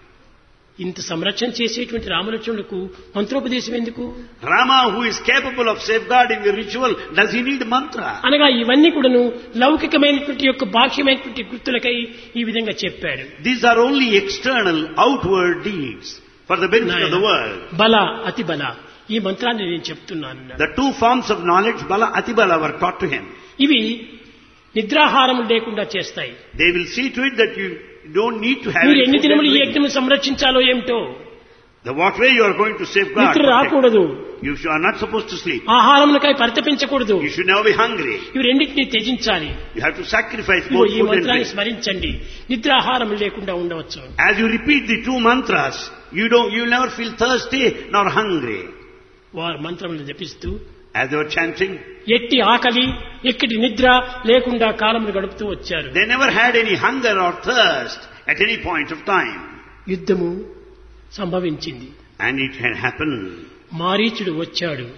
ఇంత సంరక్షణ చేసేటువంటి రామలక్ష్మణులకు మంత్రోపదేశం ఎందుకు? Rama, who is capable of safeguarding the ritual, does he need mantra? అనగా ఇవన్నీ కూడాను లౌకికమైనటువంటి యొక్క బాహ్యమైనటువంటి గుర్తులకై ఈ విధంగా చెప్పాడు. These are only external, outward deeds for the benefit of the world. బల అతి బల ఈ మంత్రాన్ని నేను చెప్తున్నాను అన్నాడు. The two forms of knowledge, Bala, Atibala, were taught to him. ఇవి నిద్రాహారం లేకుండా చేస్తాయి. They will see to it that you don't need to have మీరు any ఎన్ని food దినములు and ఈ drink. యజ్ఞం సంరక్షించాలో ఏమిటో. The what way you are going to safeguard. నిద్ర protect. రాకూడదు. You should- are not supposed to sleep. ఆహారములకై పరితపించకూడదు. You should never be hungry. ఇవి రెండింటినీ త్యజించాలి. You have to sacrifice ఇదిగో both ఈ food and మంత్రాన్ని drink. స్మరించండి. నిద్రాహారం లేకుండా ఉండవచ్చు. As you repeat the two mantras, you don't, you will never feel thirsty nor hungry. వారు మంత్రములు జపిస్తూ As they were chanting, ఎట్టి ఆకలి ఎక్కడి నిద్ర లేకుండా కాలములు గడుపుతూ వచ్చారు. they never had any hunger or thirst at any point of time. యుద్ధము సంభవించింది. And it had happened. మారీచుడు వచ్చాడు.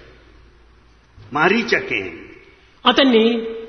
Maricha came. అతన్ని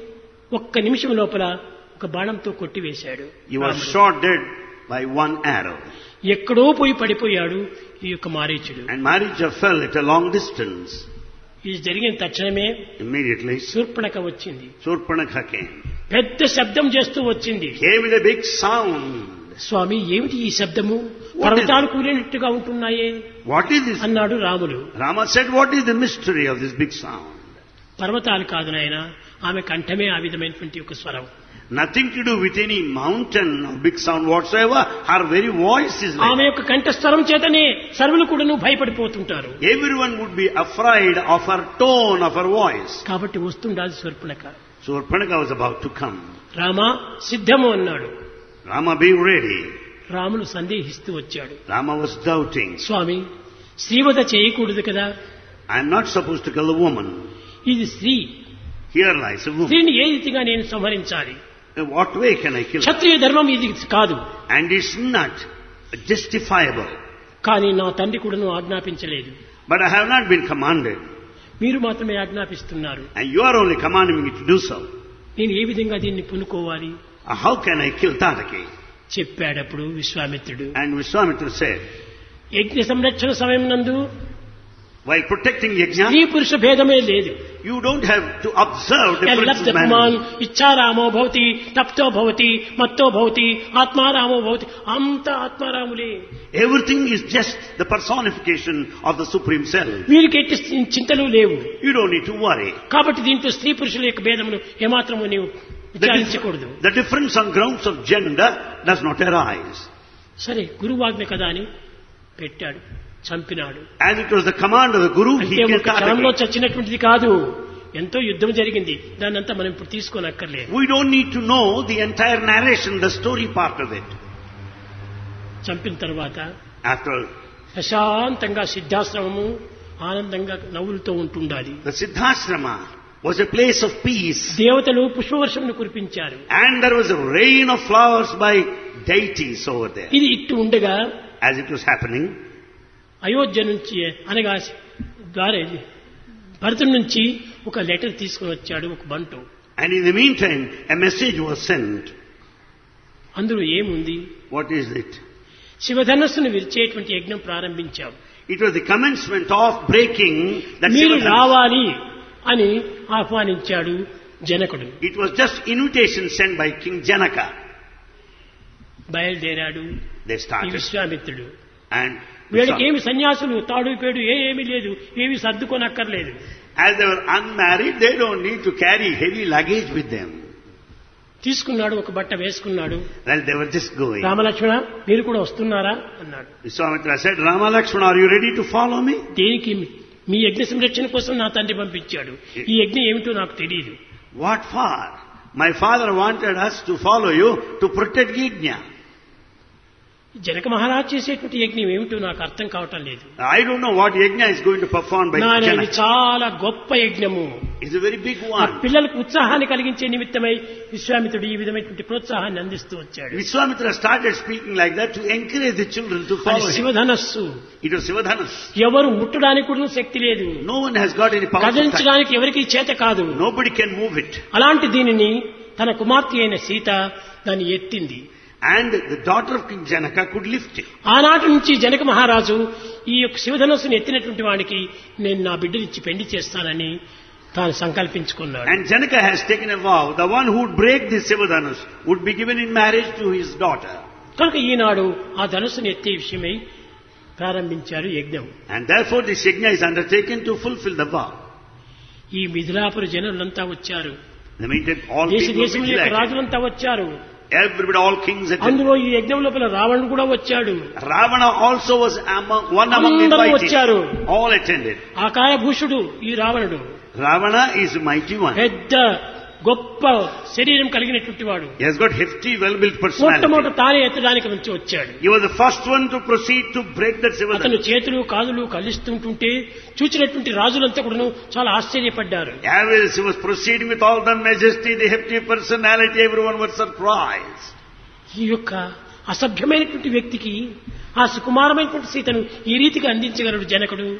ఒక్క నిమిషం లోపల ఒక బాణంతో కొట్టివేశాడు. He was shot dead by one arrow. ఎక్కడో పోయి పడిపోయాడు ఈ యొక్క మారీచుడు. And Maricha fell at a long distance. ఇది జరిగిన తక్షణమే Immediately, శూర్పణఖ వచ్చింది. Surpanakha came. పెద్ద శబ్దం చేస్తూ వచ్చింది. Came with a big sound. స్వామి ఏమిటి ఈ శబ్దము? పర్వతాలు కూలినట్టుగా ఉంటున్నాయే What is this? అన్నాడు Ramulu. Rama said, what is the mystery of this big sound? పర్వతాలు కాదు నాయన, ఆమె కంఠమే ఆ విధమైనటువంటి ఒక స్వరం. Nothing to do with any mountain or big sound whatsoever. Her very voice is like ఆమె యొక్క కంఠస్వరం చేతనే సర్వులు కూడాను భయపడిపోతుంటారు. everyone would be afraid of her tone, of her voice. కాబట్టి వస్తుండాలి Shurpanakha. So Surpanakha was about to come. Rama సిద్ధము అన్నాడు. Rama, be ready. Ramulu సందేహిస్తూ వచ్చాడు. Rama was doubting. స్వామి శ్రీవధ చేయకూడదు కదా. I am not supposed to kill a woman. ఇది స్త్రీ. Here lies a woman. స్త్రీని ఏ రీతిగా నేను సంహరించాలి? In what way can I kill her? క్షత్రియ ధర్మం ఇది కాదు. And it's not justifiable. కానీ నా తండ్రి కూడాను ఆజ్ఞాపించలేదు. But I have not been commanded. మీరు మాత్రమే ఆజ్ఞాపిస్తున్నారు. And you are only commanding me to do so. నేను ఏ విధంగా దీన్ని పునుకోవాలి How can I kill Tataki? చెప్పాడప్పుడు విశ్వామిత్రుడు. And Vishwamitra said, యజ్ఞ సంరక్షణ సమయం నందు while protecting Yajna, స్త్రీ పురుష భేదమే లేదు. you don't have to observe differences in ఎల్లప్తమాన్ man. ఇచ్చారామో భవతి తప్తో భవతి మత్తో భవతి ఆత్మారామో భవతి అంత ఆత్మారాములే. Everything is just the personification of the Supreme Self. వీరికి ఎట్టి చింతలు లేవు. You don't need to worry. కాబట్టి దీంట్లో స్త్రీ పురుషుల యొక్క భేదమును ఏమాత్రము నీవు The, విచారించకూడదు. dif- the difference on grounds of gender does not arise. సరే గురువాజ్ఞ కదా అని పెట్టాడు, చంపినాడు. As it was the command of the Guru, he అంటే killed ఒక క్షణంలో Tataki. చచ్చినటువంటిది కాదు, ఎంతో యుద్ధం జరిగింది. దాన్నంతా మనం ఇప్పుడు తీసుకోనక్కర్లేదు. We don't need to know the entire narration, the story part of it. చంపిన తర్వాత After ప్రశాంతంగా సిద్ధాశ్రమము ఆనందంగా నవ్వులతో ఉంటుండాలి. the Siddhasrama was a place of peace. దేవతలు పుష్పవర్షమును కురిపించారు. And there was a rain of flowers by deities over there. ఇది ఇట్టు ఉండగా As it was happening, Ayodhya నుంచి అనగా ద్వారా భరతుడి నుంచి ఒక లెటర్ తీసుకుని వచ్చాడు ఒక బంటు. and in the meantime, a message was sent. అందులో ఏముంది? What is it? శివధనస్సును విరిచేటువంటి యజ్ఞం ప్రారంభించాం. It was the commencement of breaking that మీరు Shivadhanush. రావాలి అని ఆహ్వానించాడు జనకుడు. It was just invitation sent by King Janaka. బయలుదేరాడు They ఈ started. విశ్వామిత్రుడు. And వీడికి ఏమి సన్యాసులు తాడు పేడు ఏ ఏమీ లేదు, ఏమి సర్దుకోనక్కర్లేదు. as they were unmarried, they don't need to carry heavy luggage with them. తీసుకున్నాడు, ఒక బట్ట వేసుకున్నాడు. Well, they were just going. Ramalakshmana మీరు కూడా వస్తున్నారా అన్నాడు. Vishwamitra said, Rama Lakshmana, are you ready to follow me? దేనికి? మీ యజ్ఞ సంరక్షణ కోసం నా తండ్రి పంపించాడు. ఈ యజ్ఞం ఏమిటో నాకు తెలియదు. What for? My father wanted us to follow you to protect Yajna. Janaka Maharaj చేసేటువంటి యజ్ఞం ఏమిటో నాకు అర్థం కావటం లేదు. I don't know what Yajna is going to perform by నాది Janaka. చాలా గొప్ప యజ్ఞము. It's a very big ఆ one. పిల్లలకు ఉత్సాహాన్ని కలిగించే నిమిత్తమై విశ్వామిత్రుడు ఈ విధమైనటువంటి ప్రోత్సాహాన్ని అందిస్తూ వచ్చాడు. Vishwamitra started speaking like that to encourage the children to అది follow him. శివధనస్సు. It was Shivadhanush. ఎవరు ముట్టడానికి కూడా శక్తి లేదు. No one has got any power to touch. కదిలించడానికి ఎవరికీ చేత కాదు. Nobody can move it. అలాంటి దీనిని తన కుమార్తె అయిన సీత దాన్ని ఎత్తింది. And the daughter of King Janaka could lift it. ఆనాటి నుంచి జనక మహారాజు ఈ యొక్క శివధనస్సును ఎత్తినటువంటి వాడికి నేను నా బిడ్డనిచ్చి పెళ్లి చేస్తానని తాను సంకల్పించుకున్నాడు. And Janaka has taken a vow, the one who would break this Shivadhanush would be given in marriage to his daughter. కనుక ఈనాడు ఆ ధనుస్సును ఎత్తే విషయమై ప్రారంభించారు యజ్ఞం. And therefore this yajna is undertaken to fulfill the vow. ఈ మిథిలాపుర జనులంతా వచ్చారు. The meantime, all దేశ people దేశం will యొక్క be రాజులంతా వచ్చారు. Everybody, all kings attended. అందులో ఈ యజ్ఞం లోపల రావణుడు కూడా వచ్చాడు. Ravana also was among, one among the అందరూ invitees. వచ్చారు. All attended. ఆకాయభూషుడు ఈ రావణుడు. Ravana is a mighty one. పెద్ద గొప్ప శరీరం కలిగినటువంటి వాడు. He has got hefty, well-built personality. మొట్టమొదట తానే ఎత్తడానికి నుంచి వచ్చాడు. He was the first one to proceed to break that అతను Shivadhanush. చేతులు కాదులు కలిస్తుంటుంటే చూచినటువంటి రాజులంతా కూడా చాలా ఆశ్చర్యపడ్డారు. As he was proceeding with all the majesty, the hefty personality, everyone was surprised. ఈ యొక్క అసభ్యమైనటువంటి వ్యక్తికి ఆ సుకుమారమైనటువంటి సీతను ఈ రీతిగా అందించగలడు జనకుడు.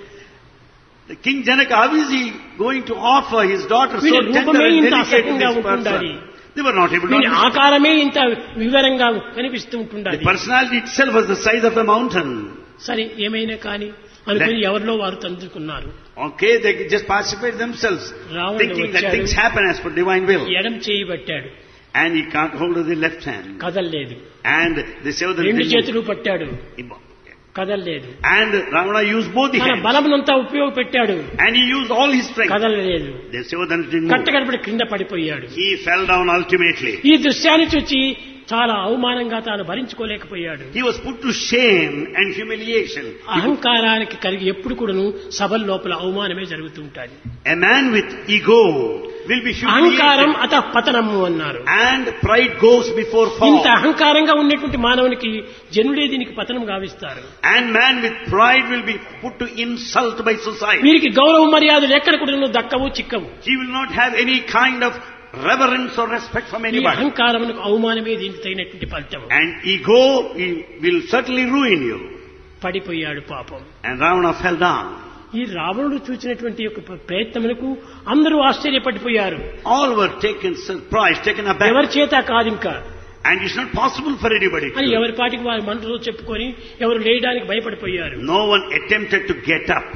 The King Janaka, how is he going to offer his daughter so వీడి tender రూపమే and ఇంత delicate to అసహ్యంగా this ఉంటుండాలి. person? They were not able to వీడి understand. ఆకారమే ఇంత వివరంగా కనిపిస్తూ ఉంటుండాలి. The personality itself was the size of a mountain. సరే ఏమైనా కానీ అనుకుని ఎవరిలో వారు తందుకున్నారు. Okay, they just participate themselves, రావణుడు thinking that వచ్చాడు. things happen as per divine will. ఎడం చేయి పట్టాడు, And he can't hold of the left hand. కదల్లేదు. And the Shivadhanush రెండు didn't చేతులు పట్టాడు, move. కదల్లేదు. And Ravana used both the తన hands. బలమునంతా ఉపయోగపెట్టాడు, And he used all his strength. కదలలేదు. The Shivadhanush didn't కట్ట move. కనపడి క్రింద పడిపోయాడు. He fell down ultimately. ఈ దృశ్యాన్ని చూచి చాలా అవమానంగా తాను భరించుకోలేకపోయాడు. He was put to shame and humiliation. అహంకారానికి కలిగి ఎప్పుడు కూడాను సభల లోపల అవమానమే జరుగుతూ ఉంటుంది. A man with ego will be అహంకారం humiliated. అత పతనము అన్నారు. And pride goes before ఇంత fall. అహంకారంగా ఉన్నటువంటి మానవునికి జనులే దీనికి పతనం గావిస్తారు. And man with pride will be put to insult by society. వీరికి గౌరవ మర్యాదలు ఎక్కడ కూడా దక్కవు చిక్కవు. He will not have any kind of reverence or respect from ఈ anybody. అహంకారమునకు అవమానమే దీనికి తగినటువంటి ఫలితం. And ego will certainly ruin you. పడిపోయాడు పాపం. And Ravana fell down. ఈ రావణుడు చూసినటువంటి యొక్క ప్రయత్నములకు అందరూ ఆశ్చర్యపడిపోయారు. All were taken surprised, taken aback. ఎవరి చేత కాదు ఇంకా And it's not possible for anybody అని to. ఎవరి పాటికి వారి మనసులో చెప్పుకొని ఎవరు లేయడానికి భయపడిపోయారు. No one attempted to get up.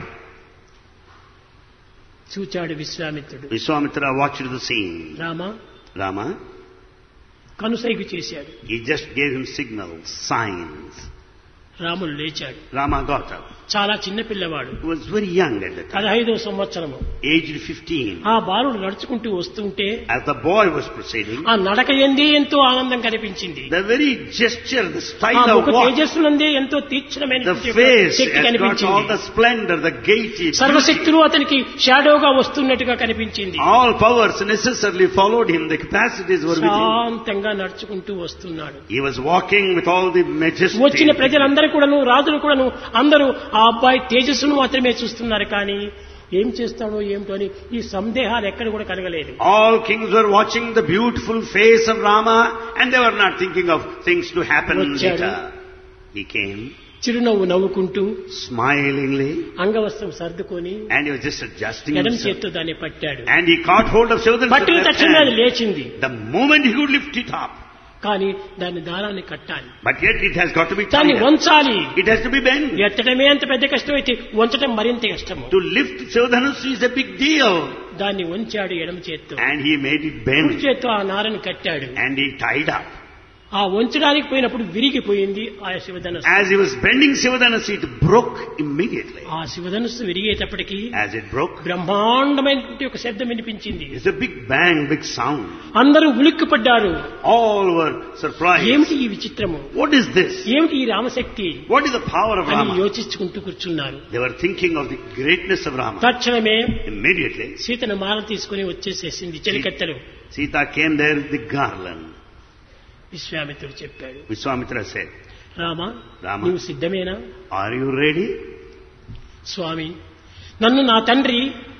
చూచాడు విశ్వామిత్రుడు. Vishwamitra watched the scene. Rama Rama, కనుసైగు చేశాడు. he just gave him signals, signs. రాముడు లేచాడు. Rama got up. చాలా చిన్న పిల్లవాడు, He was very young at the time, పదహైదో సంవత్సరము. aged fifteen. ఆ బాలుడు నడుచుకుంటూ వస్తుంటే As the boy was proceeding, ఆ నడక ఎందే ఎంతో ఆనందం కనిపించింది. the very gesture, the ఆ style ముఖ of walk, తేజస్సునందే ఎంతో the తీక్షణమైన face Shakti has got all కనిపించింది. the splendor, the gaiety, beauty. సర్వశక్తులు అతనికి షాడోగా వస్తున్నట్టుగా కనిపించింది. All powers necessarily followed him. The capacities were with him. శాంతంగా నడుచుకుంటూ వస్తున్నాడు. He was walking with all the majesty. వచ్చిన ప్రజలందరూ కూడాను, రాజులు కూడాను అందరూ ఆ అబ్బాయి తేజస్సును మాత్రమే చూస్తున్నారు కానీ ఏం చేస్తాడో ఏమిటో అని ఈ సందేహాలు ఎక్కడ కూడా కలగలేదు. All kings were watching the beautiful face of Rama and they were not thinking of things to happen వచ్చాడు. later. He came చిరునవ్వు నవ్వుకుంటూ smilingly అంగవస్త్రం సర్దుకొని and he was just adjusting ఎడమ himself. చేత్తో దాన్ని పట్టాడు. And he caught hold of Sivadana's పట్టిన left తక్షణమే అది hand. లేచింది. The moment he could lift it up. కానీ దాన్ని దారాన్ని కట్టాలి, But yet it has got to be దాన్ని tied up. వంచాలి. It has to be bent. ఎత్తడమే అంత పెద్ద కష్టం అయితే వంచడం మరింత కష్టము. To lift Sivadhanus is a big deal. దాన్ని వంచాడు ఎడమ చేత్తో, And he made it కుడి bend. చేత్తో ఆ నారను కట్టాడు. And he tied up. ఆ వంచడానికి పోయినప్పుడు విరిగిపోయింది ఆ శివధనుస్సు. As he was bending Sivadhanus, it broke immediately. ఆ శివధనుస్సు విరిగేటప్పటికి As it broke, బ్రహ్మాండమైనటువంటి ఒక శబ్దం వినిపించింది. it's a big bang, big sound. అందరూ ఉలిక్కిపడ్డారు. All were surprised. ఏమిటి ఈ విచిత్రము, What is this? ఏమిటి ఈ Ramashakti What is the power of అని Rama? యోచించుకుంటూ కూర్చున్నారు. They were thinking of the greatness of Rama. తక్షణమే Immediately, సీతను మాల తీసుకుని వచ్చేసేసింది చెలికత్తెలు. Sita came there with the garland. విశ్వామిత్రుడు చెప్పాడు, Vishwamitra said, రామ రామ. నీవు సిద్ధమేనా? Are you ready? స్వామి, నన్ను నా తండ్రి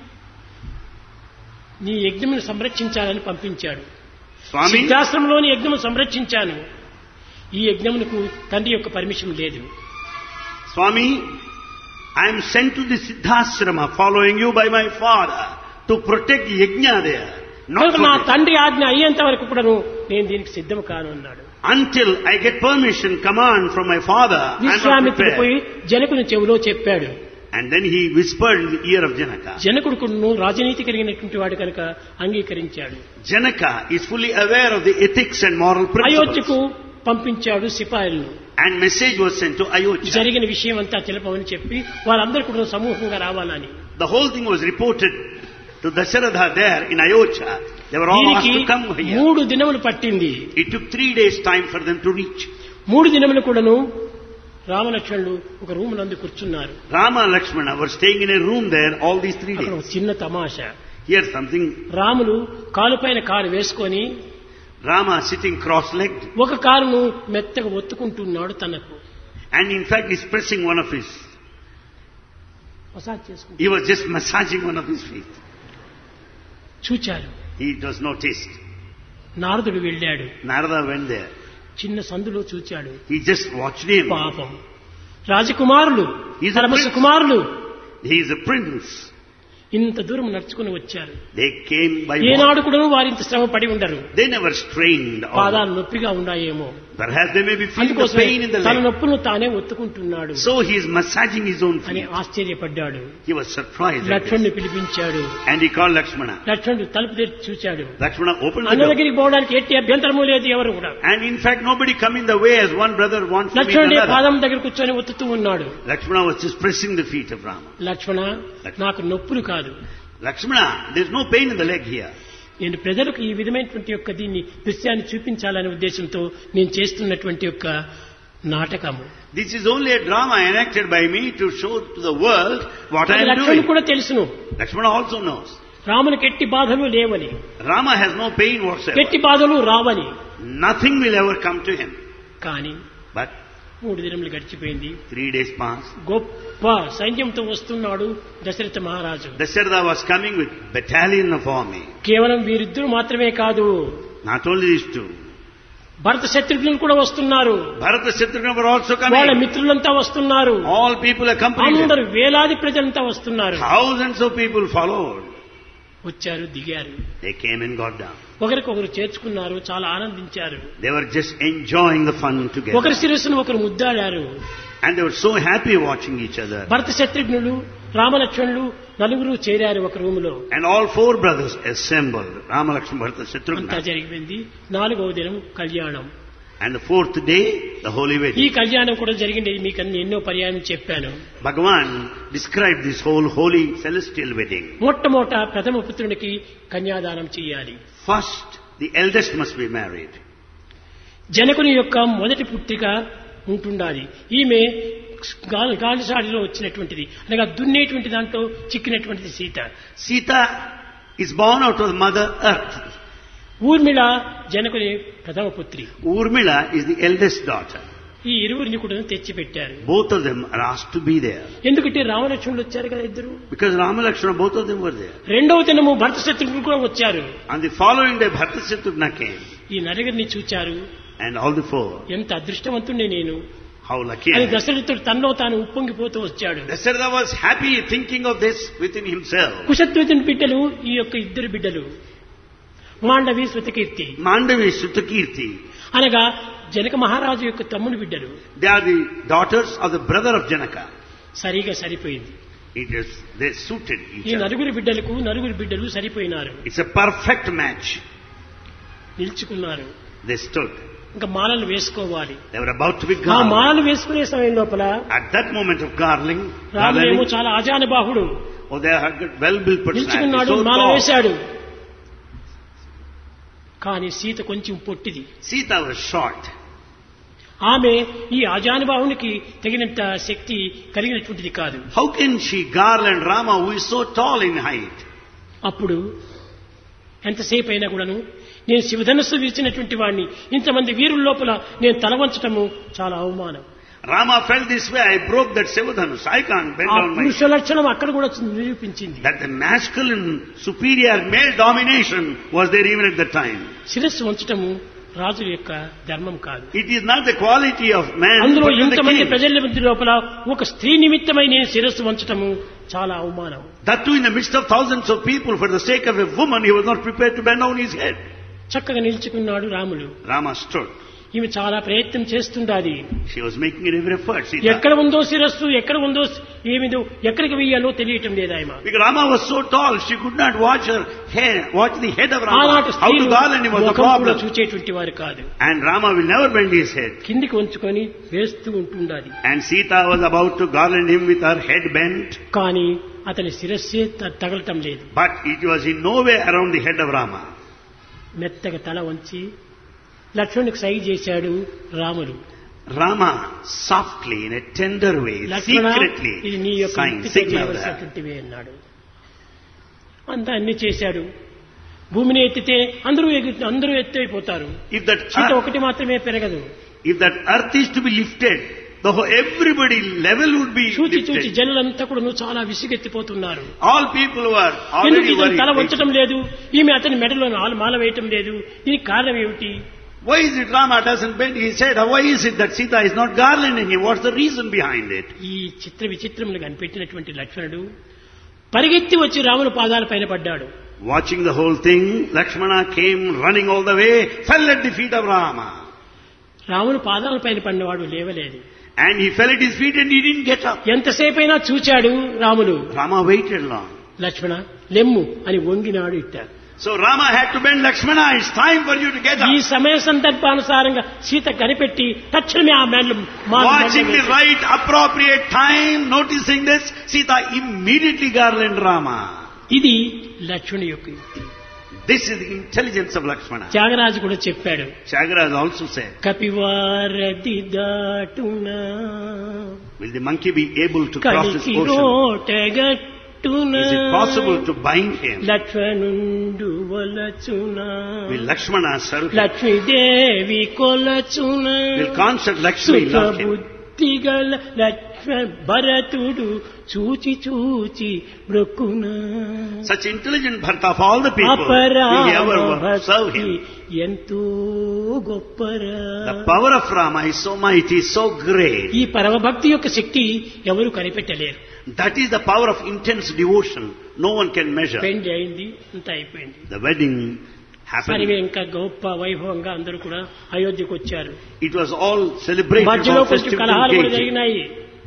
నీ యజ్ఞమును సంరక్షించాలని పంపించాడు. Swami, సిద్ధాశ్రమంలోని యజ్ఞము సంరక్షించాను. ఈ యజ్ఞమునకు తండ్రి యొక్క పర్మిషన్ లేదు. Swami, I am sent to the Siddhasrama following you by my father to protect Yajna there. Not కనుక నా for this. తండ్రి ఆజ్ఞ అయ్యేంత వరకు కూడాను నేను దీనికి సిద్ధం కాను అన్నాడు. Until I get permission, command from my father, I am not విశ్వామిత్రుడు పోయి prepared. జనకుని చెవిలో చెప్పాడు. And then he whispered in the ear of Janaka. జనకుడు కూడాను రాజనీతి కలిగినటువంటి వాడు కనుక అంగీకరించాడు. Janaka is fully aware of the ethics and moral అయోధ్యకు principles. పంపించాడు సిపాయిలను. And message was sent to Ayodhya. జరిగిన విషయం అంతా తెలుపమని చెప్పి వాళ్ళందరూ కూడా సమూహంగా రావాలని. The whole thing was reported to Dasharatha there in Ayodhya. They were all asked దీనికి to come here. మూడు దినములు పట్టింది. It took three days' time for them to reach. మూడు దినములు కూడాను రామలక్ష్మణులు ఒక రూమ్ నందు కూర్చున్నారు. Rama and Lakshmana were staying in a room there all these three అక్కడ days. ఒక చిన్న తమాషా. Here's something. రాములు కాలుపైన కాలు వేసుకొని Rama sitting cross-legged. ఒక కాలును మెత్తగా ఒత్తుకుంటున్నాడు తనకు. And in fact he's pressing one of his. Massage చేసుకుంటూ He was just massaging one of his feet. చూచారు. He was noticed. నారదుడు వెళ్ళాడు. Narada went there. చిన్న సందులో చూచాడు. He just watched him. పాపం రాజకుమారులు, He's a పరమ prince. సుకుమారులు He is a prince. ఇంత దూరం నడుచుకుని వచ్చారు. They came by ఏనాడు walk. కూడా వారింత శ్రమ పడి ఉండరు. They never strained. Or పాదాలు నొప్పిగా ఉన్నాయేమో. perhaps they may be feeling the అందుకోసం pain in the తన leg. నొప్పును తానే ఒత్తుకుంటున్నాడు So he is massaging his own అని feet. ఆశ్చర్యపడ్డాడు. He was surprised. at this. లక్ష్మణ్ణి పిలిపించాడు. And he called Lakshmana. లక్ష్మణుడు తలుపు తెరిచి చూచాడు. Lakshmana opened the అన్న door. దగ్గరికి పోవడానికి ఎట్టి అభ్యంతరము లేదు ఎవరు కూడా. And in fact nobody come in the way as one brother wants to meet లక్ష్మణుడి another. పాదం దగ్గర కూర్చొని ఒత్తుతూ ఉన్నాడు. Lakshmana was just pressing the feet of Rama. లక్ష్మణ, నాకు నొప్పులు కాదు, Lakshmana, there's no pain in the leg here. నేను ప్రజలకు ఈ విధమైనటువంటి యొక్క దీన్ని దృశ్యాన్ని చూపించాలనే ఉద్దేశంతో నేను చేస్తున్నటువంటి యొక్క నాటకము. This is only a drama enacted by me to show to the world what I am లక్ష్మణుడు doing. కూడా తెలుసును Lakshmana also knows. రామునికి ఎట్టి బాధలు లేవని, Rama has no pain whatsoever. ఎట్టి బాధలు రావని. Nothing will ever come to him. కానీ But మూడు దినములు గడిచిపోయింది. three days passed. గొప్ప సైన్యంతో వస్తున్నాడు దశరథ మహారాజు. Dasharatha was coming with battalion of army. కేవలం వీరిద్దరు మాత్రమే కాదు, Not only these two. భరత శత్రుఘ్నులు కూడా వస్తున్నారు. Bharata Shatrugna were also వాళ్ళ coming. మిత్రులంతా వస్తున్నారు. All people accompanied him. అందరు వేలాది ప్రజలంతా వస్తున్నారు. Thousands of people followed. వచ్చారు, దిగారు, They came and got down. ఒకరికొకరు చేర్చుకున్నారు, చాలా ఆనందించారు. They were just enjoying the fun together. ఒకరి శిరస్సును ఒకరు ముద్దాడారు. And they were so happy watching each other. భరత శత్రుఘ్నులు, రామలక్ష్మణులు నలుగురు చేరారు ఒక రూమ్ లో. And all four brothers assembled. Rama, Lakshmana, Bharata, అంతా Shatrugna. జరిగిపోయింది. నాలుగవ దినం కళ్యాణం. And the fourth day, the holy ఈ wedding. కళ్యాణం కూడా జరిగింది. మీకు అన్ని ఎన్నో పర్యాయం చెప్పాను. Bhagavan described this whole holy celestial wedding. మొట్టమొదట ప్రథమ పుత్రునికి కన్యాదానం చేయాలి. First, the eldest must be married. జనకుని యొక్క మొదటి పుత్రిక ఉంటుండాలి. ఈమె గాలి గాలిసాడిలో వచ్చినటువంటిది, అనగా దున్నేటువంటి దాంట్లో చిక్కినటువంటిది Sita. Sita is born out of the mother earth. Urmila జనకుని ప్రథమ పుత్రి. Urmila is the eldest daughter. ఈ ఇరువురిని కూడా తెచ్చిపెట్టారు. Both of them are asked to be there. ఎందుకంటే రామలక్ష్మణులు వచ్చారు కదా ఇద్దరు. Because Rama Lakshmana, both of them were there. రెండవ దినము భరత శత్రుఘ్నులు కూడా వచ్చారు. On the following day, Bharata Shatrughna came. ఈ నలుగురిని చూచారు. And all the four. ఎంత అదృష్టవంతుడే నేను. How lucky I అని am. దశరథుడు తనలో తాను ఉప్పొంగిపోతూ వచ్చాడు. Dasharatha was happy thinking of this within himself. కుశధ్వజుని బిడ్డలు ఈ యొక్క ఇద్దరు బిడ్డలు మాండవి శృతకీర్తి. Mandavi Shrutakirti. అనగా జనక మహారాజు యొక్క తమ్ముని బిడ్డలు. They are the daughters of the brother of Janaka. సరిగా సరిపోయింది. It is, they suited each ఈ other. నలుగురి బిడ్డలకు నలుగురి బిడ్డలు సరిపోయినారు. It's a perfect match. నిల్చుకున్నారు. They stood. ఇంకా మాలలు వేసుకోవాలి. They were about to be ఆ garlanded. మాలలు వేసుకునే సమయం లోపల At that moment of garling, రాముడేమో garlanding, చాలా ఆజానుబాహుడు. oh, they had got well-built personality. నిల్చుకున్నాడు, So Mala tall. వేశాడు. కానీ సీత కొంచెం పొట్టిది. Sita was short. ఆమె ఈ ఆజానుబాహునికి తగినంత శక్తి కలిగినటువంటిది కాదు. How can she garland Rama, who is so tall in height? అప్పుడు ఎంతసేపు అయినా కూడాను నేను శివధనుస్సు విరిచినటువంటి వాడిని ఇంతమంది వీరుల లోపల నేను తల వంచటము చాలా అవమానం. Rama felt this way. I broke that Sevadhanus. I can't bend ఆ down my... పురుష లక్షణం అక్కడ కూడా నిరూపించింది. That the masculine, superior male domination was there even at that time. శిరస్సు వంచటము రాజు యొక్క ధర్మం కాదు. It is not the quality of man, అందులో but the ఇంతమంది king. ప్రజల మధ్య లోపల ఒక స్త్రీ నిమిత్తమై నేను శిరస్సు వంచటము చాలా అవమానం. That too in the midst of thousands of people, for the sake of a woman, he was not prepared to bend down his head. చక్కగా నిల్చుకున్నాడు రాములు. Rama stood. ఈమె చాలా ప్రయత్నం చేస్తుండాలి. She was making an every effort. Sita. ఎక్కడ ఉందో శిరస్సు, ఎక్కడ ఉందో ఏమిదో, ఎక్కడికి వెయ్యాలో తెలియటం లేదు ఆయన. Because Rama was so tall, she could not watch her hair, watch the head of Rama. ఆనాటి How to స్త్రీలు garland him was the ముఖం కూడా problem. చూచేటువంటి వారు కాదు. And Rama will never bend his head. కిందికి వంచుకొని వేస్తూ ఉంటుండాలి. And Sita was about to garland him with her head bent. కానీ అతని శిరస్సే త- తగలటం లేదు. But it was in no way around the head of Rama. మెత్తగా తల వంచి లక్ష్మణునికి సై చేశాడు రాముడు. Rama softly, in a tender way, Lakshmana secretly ఇది నీ యొక్క signed, యుక్తితో signaled that. చేయవలసినటువంటివే అన్నాడు. అంతా అన్ని చేశాడు. భూమిని ఎత్తితే అందరూ ఎగు- అందరూ ఎత్తైపోతారు. If that సీత earth, ఒకటి మాత్రమే పెరగదు. if that earth is to be lifted, the whole, everybody level would be చూచి చూచి lifted. జనులంతా కూడా నువ్వు చాలా విసిగెత్తిపోతున్నారు. All people were ఎందుకు already ఇతను తల worried. వంచడం లేదు, ఈమె అతని మెడలో నాలుగు మాల వేయటం లేదు, దీనికి కారణం ఏమిటి? Why is it Rama doesn't bend his head? Why is it that Sita is not garlanding him? What's the reason behind it? ఈ చిత్ర విచిత్రములు కనిపెట్టినటువంటి లక్ష్మణుడు పరిగెత్తి వచ్చి రాముని పాదాల పైన పడ్డాడు. Watching the whole thing, Lakshmana came running all the way, fell at the feet of Rama. రాముని పాదాల పైన పడినవాడు లేవలేదు. And he fell at his feet and he didn't get up. ఎంతసేపైనా చూచాడు రాముడు. Rama waited long. లక్ష్మణ లెమ్ము అని వంగినాడు ఇట్ట. So Rama had to bend Lakshmana, it's time for you to get ఈ up. సమయ సందర్భానుసారంగా సీత కనిపెట్టి తక్షణమే ఆ మెడలు మాల Watching the మెడలు right appropriate time, noticing this, Sita immediately garlanded Rama. ఇది లక్ష్మణుడి యొక్క యుక్తి. This is the intelligence of Lakshmana. Tyagaraju కూడా చెప్పాడు. Shagaraj also said, కపివారది దాటునా will the monkey be able to cross this కలికి ocean? రోటగట్టునా Is it possible to bind him? లక్ష్మణుండు వలచునా Will Lakshmana serve him? Lakshmidevi కొలచునా Will constant Lakshmi love him? సుఖబుద్ధిగల లక్ష్మ భరతుడు చూచి చూచి బ్రొక్కునా Such intelligent Bharata of all the people, will he ever serve అపరాభక్తి him? ఎంతో గొప్పరా. The power of Rama is so mighty, so great. ఈ పరమభక్తి యొక్క శక్తి ఎవరు కనిపెట్టలేరు. That is the power of intense devotion. No one can measure. పెండి అయింది, అంతా అయిపోయింది. The wedding happened. సరివే ఇంకా గొప్ప వైభవంగా అందరూ కూడా అయోధ్యకు వచ్చారు. It was all celebrated మధ్యలో all కొంచెం festive కలహాలు కూడా engaging. జరిగినాయి.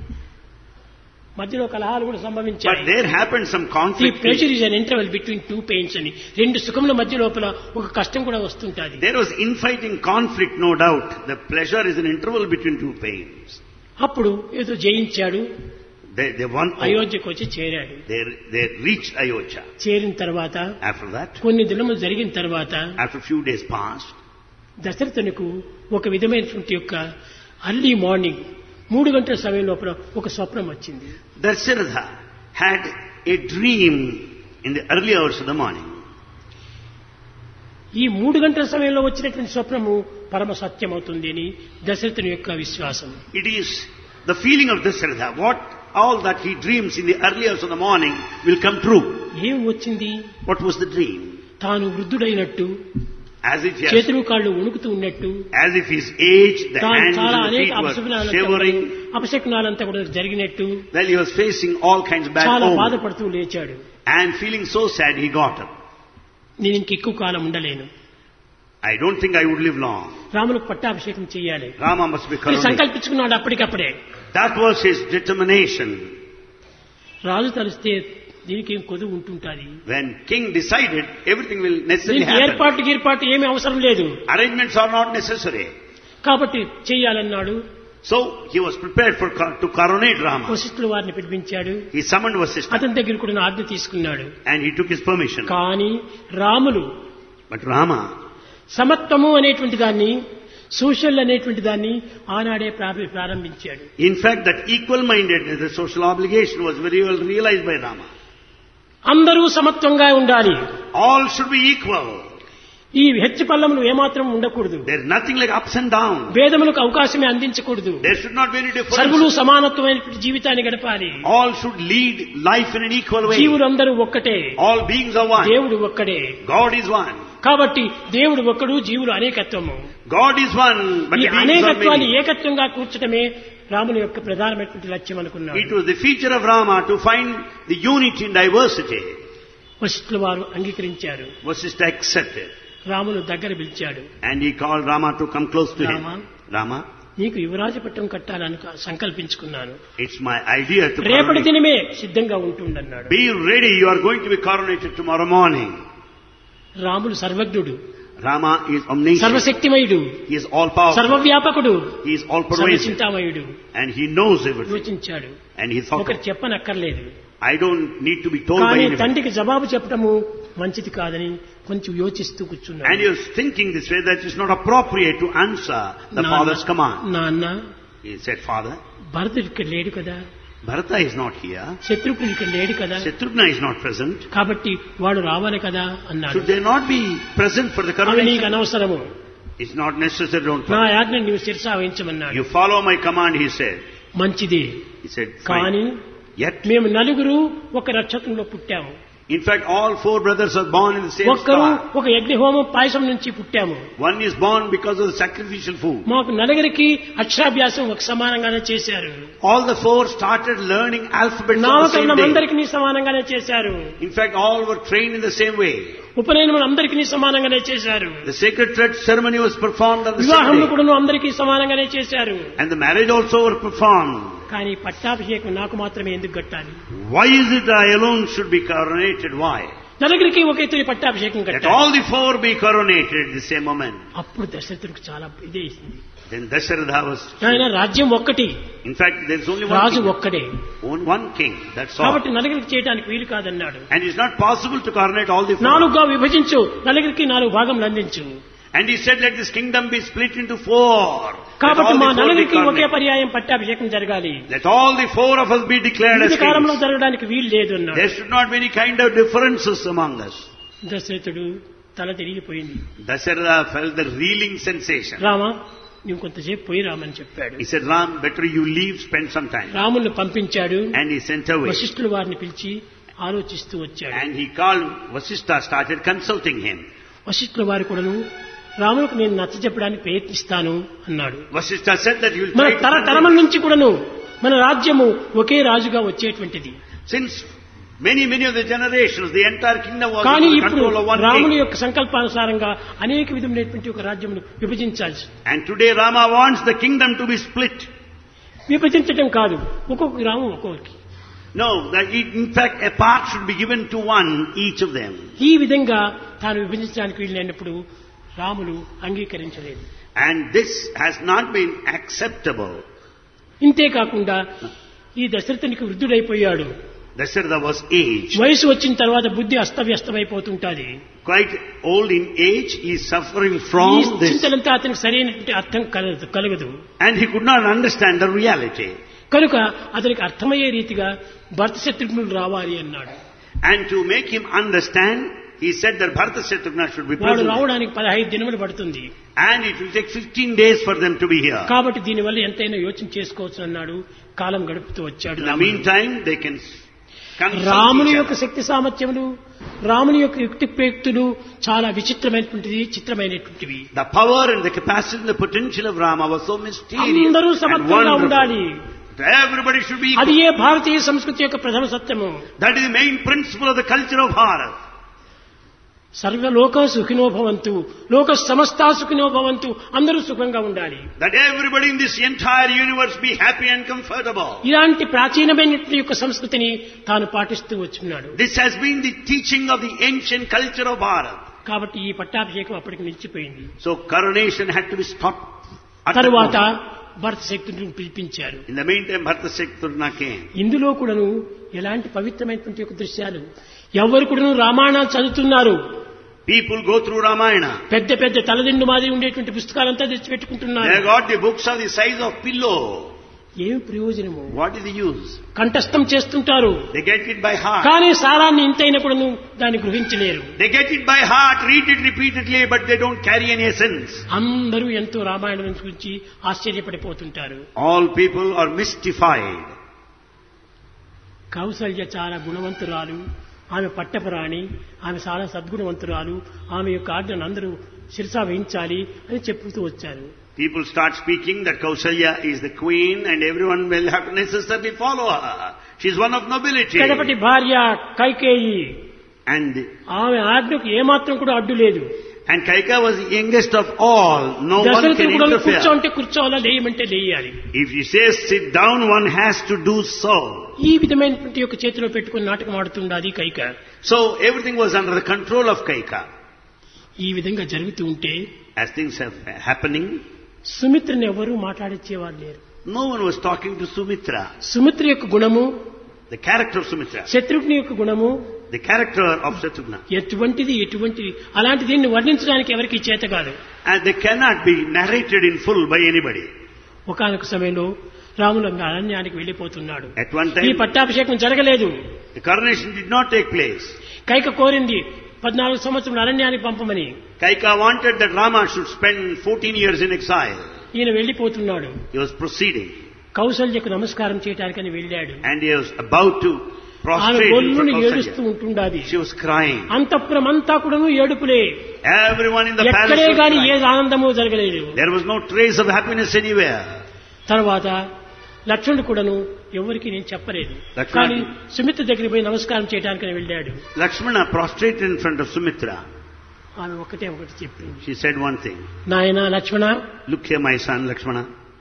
మధ్యలో కలహాలు కూడా సంభవించాయి. But there happened some the conflict. Pressure is an interval between two pains అని. రెండు సుఖముల మధ్య లోపల ఒక కష్టం కూడా వస్తుంటుంది. There was infighting conflict, no doubt. The pleasure is an interval between two pains. అప్పుడు ఏదో జయించాడు, They, they won. over. అయోధ్యకు వచ్చి చేరాడు. They, they reached Ayodhya. చేరిన తర్వాత After that, కొన్ని దినములు జరిగిన తర్వాత after a few days passed, దశరథునికి ఒక విధమైనటువంటి యొక్క అర్లీ మార్నింగ్ మూడు గంటల సమయం లోపల ఒక స్వప్నం వచ్చింది. Dasharatha had a dream in the early hours of the morning. ఈ మూడు గంటల సమయంలో వచ్చినటువంటి స్వప్నము పరమ సత్యమవుతుంది అని దశరథుని యొక్క విశ్వాసం. It is the feeling of Dasharatha. What all that he dreams in the early hours of the morning will come true. ఏం వచ్చింది? What was the dream? తాను వృద్ధుడైనట్టు, As if he has, చేతులు కాళ్ళు వణుకుతూ ఉన్నట్టు, as if his age, the తాను hands చాలా and the అనేక feet were అపశకునాలంతా shivering. అపశకునాలంతా కూడా జరిగినట్టు Well, he was facing all kinds of bad చాలా omens. బాధపడుతూ లేచాడు. And feeling so sad, he got up. నేను ఇంక ఎక్కువ కాలం ఉండలేను, I don't think I would live long. రాములకు పట్టాభిషేకం చేయాలి Rama must be అని coronated. సంకల్పించుకున్నాడు. అప్పటికప్పుడే That was his determination. రాజు తలిస్తే దీనికి ఏం కొదువు ఉంటుంటుంది. When king decided, everything will necessarily దీనికి happen. ఏర్పాటు గీర్పాటు ఏమీ అవసరం లేదు Arrangements are not necessary. కాబట్టి చెయ్యాలన్నాడు. So he was prepared for to coronate Rama. వశిష్ఠుల వారిని పిలిపించాడు. He summoned Vasishtha అతని దగ్గర కూడా ఆజ్ఞ తీసుకున్నాడు. and he took his permission. కానీ రాములు But Rama, సమత్వము అనేటువంటి దాన్ని, సోషల్ అనేటువంటి దాన్ని ఆనాడే ప్రారంభి- ప్రారంభించాడు. in fact, that equal-mindedness, the social obligation was very well realized by Rama. అందరూ సమత్వంగా ఉండాలి. All should be equal. ఈ హెచ్చు పల్లములు ఏమాత్రం ఉండకూడదు. There is nothing like ups and downs. భేదములకు అవకాశమే అందించకూడదు. There should not be any సర్వులు difference. సమానత్వమైనటువంటి జీవితాన్ని గడపాలి. All should lead life in an equal way. జీవులందరూ ఒక్కటే, All beings are one. దేవుడు ఒక్కడే. God is one. కాబట్టి దేవుడు ఒక్కడు, జీవులు అనేకత్వము. God is one, but ఈ the beings are అనేకత్వాన్ని many. ఏకత్వంగా కూర్చడమే రాముని యొక్క ప్రధానమైనటువంటి లక్ష్యం అనుకున్నాడు. It was the feature of Rama to find the unity in diversity. వశిష్ఠుల వారు అంగీకరించారు. Vasishtha accepted. రామును దగ్గర పిలిచాడు. And he called Rama to come close to Rama. him. Rama, నీకు యువరాజ పట్టం కట్టాలని సంకల్పించుకున్నాను. it's my idea to రేపటి coronate. దినమే సిద్ధంగా ఉంటుండన్నాడు. Be ready, you are going to be coronated tomorrow morning. రాముడు సర్వజ్ఞుడు, Rama is omniscient. సర్వశక్తిమయుడు, He is all powerful. సర్వవ్యాపకుడు, He is all pervasive. సర్వచింతామయుడు. And he knows everything. యోచించాడు. And he thought, ఒకటి చెప్పనక్కర్లేదు, I don't need to be told by కానీ anybody. తండ్రికి జవాబు చెప్పడము మంచిది కాదని కొంచెం యోచిస్తూ And కూర్చున్నాడు. he was thinking this way, that it's not appropriate to answer the father's command. నాన్న, He said, Father, భరతుడు ఇక్కడ లేడు కదా, Bharata is not here. శత్రుఘ్నుడు ఇక్కడ లేడు కదా, Shatrughna is not present. కాబట్టి వాడు రావాలి కదా అన్నాడు. Should they not be present for the అవి నీకు coronation? అనవసరము, It's not necessary, don't నా follow. ఆజ్ఞ నీవు శిరసా వహించమన్నాడు. You follow my command, he said. మంచిది, He said, కానీ fine. Yet, మేము నలుగురు ఒక నక్షత్రంలో పుట్టాము, in fact, all four brothers are born in the same ఒక్కరు star. ఒక యజ్ఞహోమం పాయసం నుంచి పుట్టాము. One is born because of the sacrificial food. మాకు నలుగురికి అక్షరాభ్యాసం ఒక సమానంగానే చేశారు. All the four started learning alphabets on the same నామకరణం day. అందరికీ సమానంగానే చేశారు. In fact, all were trained in the same way. ఉపనయనం అందరికీ సమానంగానే చేశారు. The sacred thread ceremony was performed on the same వివాహం day. కూడా అందరికీ సమానంగానే చేశారు. And the marriage also were performed. కానీ పట్టాభిషేకం నాకు మాత్రమే ఎందుకు కట్టాలి? Why is it I alone should be coronated? Why? నలుగురికి ఒకే తొలి పట్టాభిషేకం Let కట్టాలి. all the four be coronated at the same moment. అప్పుడు దశరథుడికి చాలా ఇదే ఇస్తుంది. Then Dasharatha was... ఆయన రాజ్యం ఒక్కటి, In fact, there is only one Raju king. ఒక్కడే, Only one king, that's all. కాబట్టి నలుగురికి చేయడానికి వీలు కాదన్నాడు. And it's not possible to coronate all the four. నాలుగుగా విభజించు, నలుగురికి నాలుగు భాగంలు అందించు. And he said, let this kingdom be split into four. Let కాబట్టి all మా the four be నలుగురికి ఒకే coronated. పర్యాయం పట్టాభిషేకం జరగాలి. Let all the four of us be declared as వివిధ కాలంలో kings. జరగడానికి వీలు లేదు అన్నాడు. There should not be any kind of differences among us. దశరథుడు తల తిరిగిపోయింది. Dasharatha felt the reeling sensation. Rama, నువ్వు కొంతసేపు పోయి రామని చెప్పాడు. He said, Ram, better you leave, spend some time. రాముని పంపించాడు. And he sent away. వశిష్ఠుల వారిని పిలిచి ఆలోచిస్తూ వచ్చాడు. And he called Vasishtha, started consulting him. వశిష్ఠుల వారు కూడాను రాములకు నేను నచ్చ చెప్పడానికి ప్రయత్నిస్తాను అన్నాడు. Vasishtha said that he will మన try to తరతరముల convince- నుంచి కూడాను మన రాజ్యము ఒకే రాజుగా వచ్చేటువంటిది. Since many, many of the generations, the entire kingdom was కానీ under the ఇప్పుడు control of one రాముని king. యొక్క సంకల్పానుసారంగా అనేక విధమైనటువంటి ఒక రాజ్యమును విభజించాల్సి. And today Rama wants the kingdom to be split. విభజించడం కాదు, ఒక్కొక్క గ్రామం ఒక్కొక్కరికి. No, that it, in fact a part should be given to one, each of them. ఈ విధంగా తాను విభజించడానికి వీలైనప్పుడు రాములు అంగీకరించలేదు. And this has not been acceptable. ఇంతే కాకుండా ఈ దశరథునికి వృద్ధుడైపోయాడు. Dasharatha was aged. వయసు వచ్చిన తర్వాత బుద్ధి అస్తవ్యస్తమైపోతుంటాది. Quite old in age, he is suffering ఈ from this. చింతలంతా అతనికి సరైనటువంటి అర్థం కలగదు కలగదు And he could not understand the reality. కనుక అతనికి అర్థమయ్యే రీతిగా భర్త శత్రుఘ్నులు రావాలి అన్నాడు. And to make him understand, he said that Bharata Shatrugna should be వాడు present. రావడానికి పదహైదు దినములు పడుతుంది. And it will take fifteen days for them to be here. కాబట్టి దీనివల్ల ఎంతైనా యోచన చేసుకోవచ్చు అన్నాడు. కాలం గడుపుతూ వచ్చాడు. In the meantime, they can consult రాముని each యొక్క other. శక్తి సామర్థ్యములు, రాముని యొక్క యుక్తి ప్రయుక్తులు చాలా విచిత్రమైనటువంటిది, చిత్రమైనటువంటివి. The power and the capacity and the potential of Rama was so mysterious అందరూ and సమర్థంగా ఉండాలి. wonderful. Everybody should be అది equal. ఏ భారతీయ సంస్కృతి యొక్క ప్రథమ సత్యము. That is the main principle of the culture of Bharat. సర్వలోక సుఖినో భవంతు, లోక సమస్త సుఖినో భవంతు, అందరూ సుఖంగా ఉండాలి. That everybody in this entire universe be happy and comfortable. ఇలాంటి ప్రాచీనమైనటువంటి యొక్క సంస్కృతిని తాను పాటిస్తూ వచ్చున్నాడు. This has been the teaching of the ancient culture of Bharat. కాబట్టి ఈ పట్టాభిషేకం అప్పటికి నిలిచిపోయింది. So coronation had to be stopped. at that తరువాత moment. భరత శక్తిని పిలిపించారు. In the meantime, Bharata Shatrugna came. ఇందులో కూడాను ఎలాంటి పవిత్రమైనటువంటి యొక్క దృశ్యాలు. ఎవరు కూడాను రామాయణాలు చదువుతున్నారు. People go through Ramayana. పెద్ద పెద్ద తలదిండు మాదిరి ఉండేటువంటి పుస్తకాలంతా తెచ్చి They పెట్టుకుంటున్నారు. got the books of the size of pillow. ఏమి ప్రయోజనము? What is the use? కంఠస్థం చేస్తుంటారు. They get it by heart. కానీ సారాన్ని ఇంతైనా కూడాను దాన్ని గ్రహించలేరు. They get it by heart, read it repeatedly, but they don't carry any essence. అందరూ ఎంతో రామాయణం గురించి ఆశ్చర్యపడిపోతుంటారు. All people are mystified. Kaushalya చాలా గుణవంతురాలు, ఆమె పట్టపురాణి, ఆమె చాలా సద్గుణవంతురాలు, ఆమె యొక్క ఆజ్ఞను అందరూ శిరసా వహించాలి అని చెప్పుతూ వచ్చారు. People start speaking that Kausalya is the queen and everyone will have to necessarily follow her. She's one of nobility. కడపటి భార్య కైకేయి, And, ఆమె ఆజ్ఞకు ఏమాత్రం కూడా అడ్డు లేదు. and Kaika was the youngest of all. No one దశరథుడు can కూడా interfere. కూర్చోంటే కూర్చోవాలా, లేయమంటే లేయాలి. If he says sit down, one has to do so. ఈ విధమైనటువంటి యొక్క చేతిలో పెట్టుకుని నాటకం ఆడుతుండాది Kaika. So everything was under the control of Kaika. ఈ విధంగా జరుగుతూ ఉంటే As things are happening, సుమిత్రని ఎవరూ మాట్లాడించేవారు లేరు. no one was talking to Sumitra. Sumitra యొక్క గుణము, The character of Sumitra, Shatrughna యొక్క గుణము the character of Shatrugna, ఎటువంటిది ఎటువంటిది అలాంటి దీన్ని వర్ణించడానికి ఎవరికి చేత కాదు. and they cannot be narrated in full by anybody. ఒకానొక సమయంలో రాములు అరణ్యానికి వెళ్లిపోతున్నాడు. At one ఈ time, పట్టాభిషేకం జరగలేదు. the coronation did not take place. Kaika కోరింది పద్నాలుగు సంవత్సరం అరణ్యానికి పంపమని. Kaika wanted that Rama should spend fourteen years in exile. ఈయన వెళ్లిపోతున్నాడు. He was proceeding, కౌసల్యకు నమస్కారం చేయడానికని వెళ్ళాడు. and he was about to ఆమె prostrate in గొల్లును front of ఏడుస్తూ Kausalya. ఉంటుండాది. She was crying. అంతఃపురం అంతా కూడాను ఏడుపులే. Everyone in the palace ఎక్కడే was గాని ఏ crying. ఆనందము జరగలేదు. There was no trace of happiness anywhere. తర్వాత లక్ష్మణుడు కూడాను ఎవరికి నేను చెప్పలేదు. లక్ష్మణుడు- కానీ సుమిత్ర దగ్గరికి పోయి నమస్కారం చేయడానికి వెళ్ళాడు. Lakshmana prostrated in front of Sumitra. ఆమె ఒకటే ఒకటి చెప్పింది. She said one thing. నాయనా లక్ష్మణ, Look here, my son Lakshmana.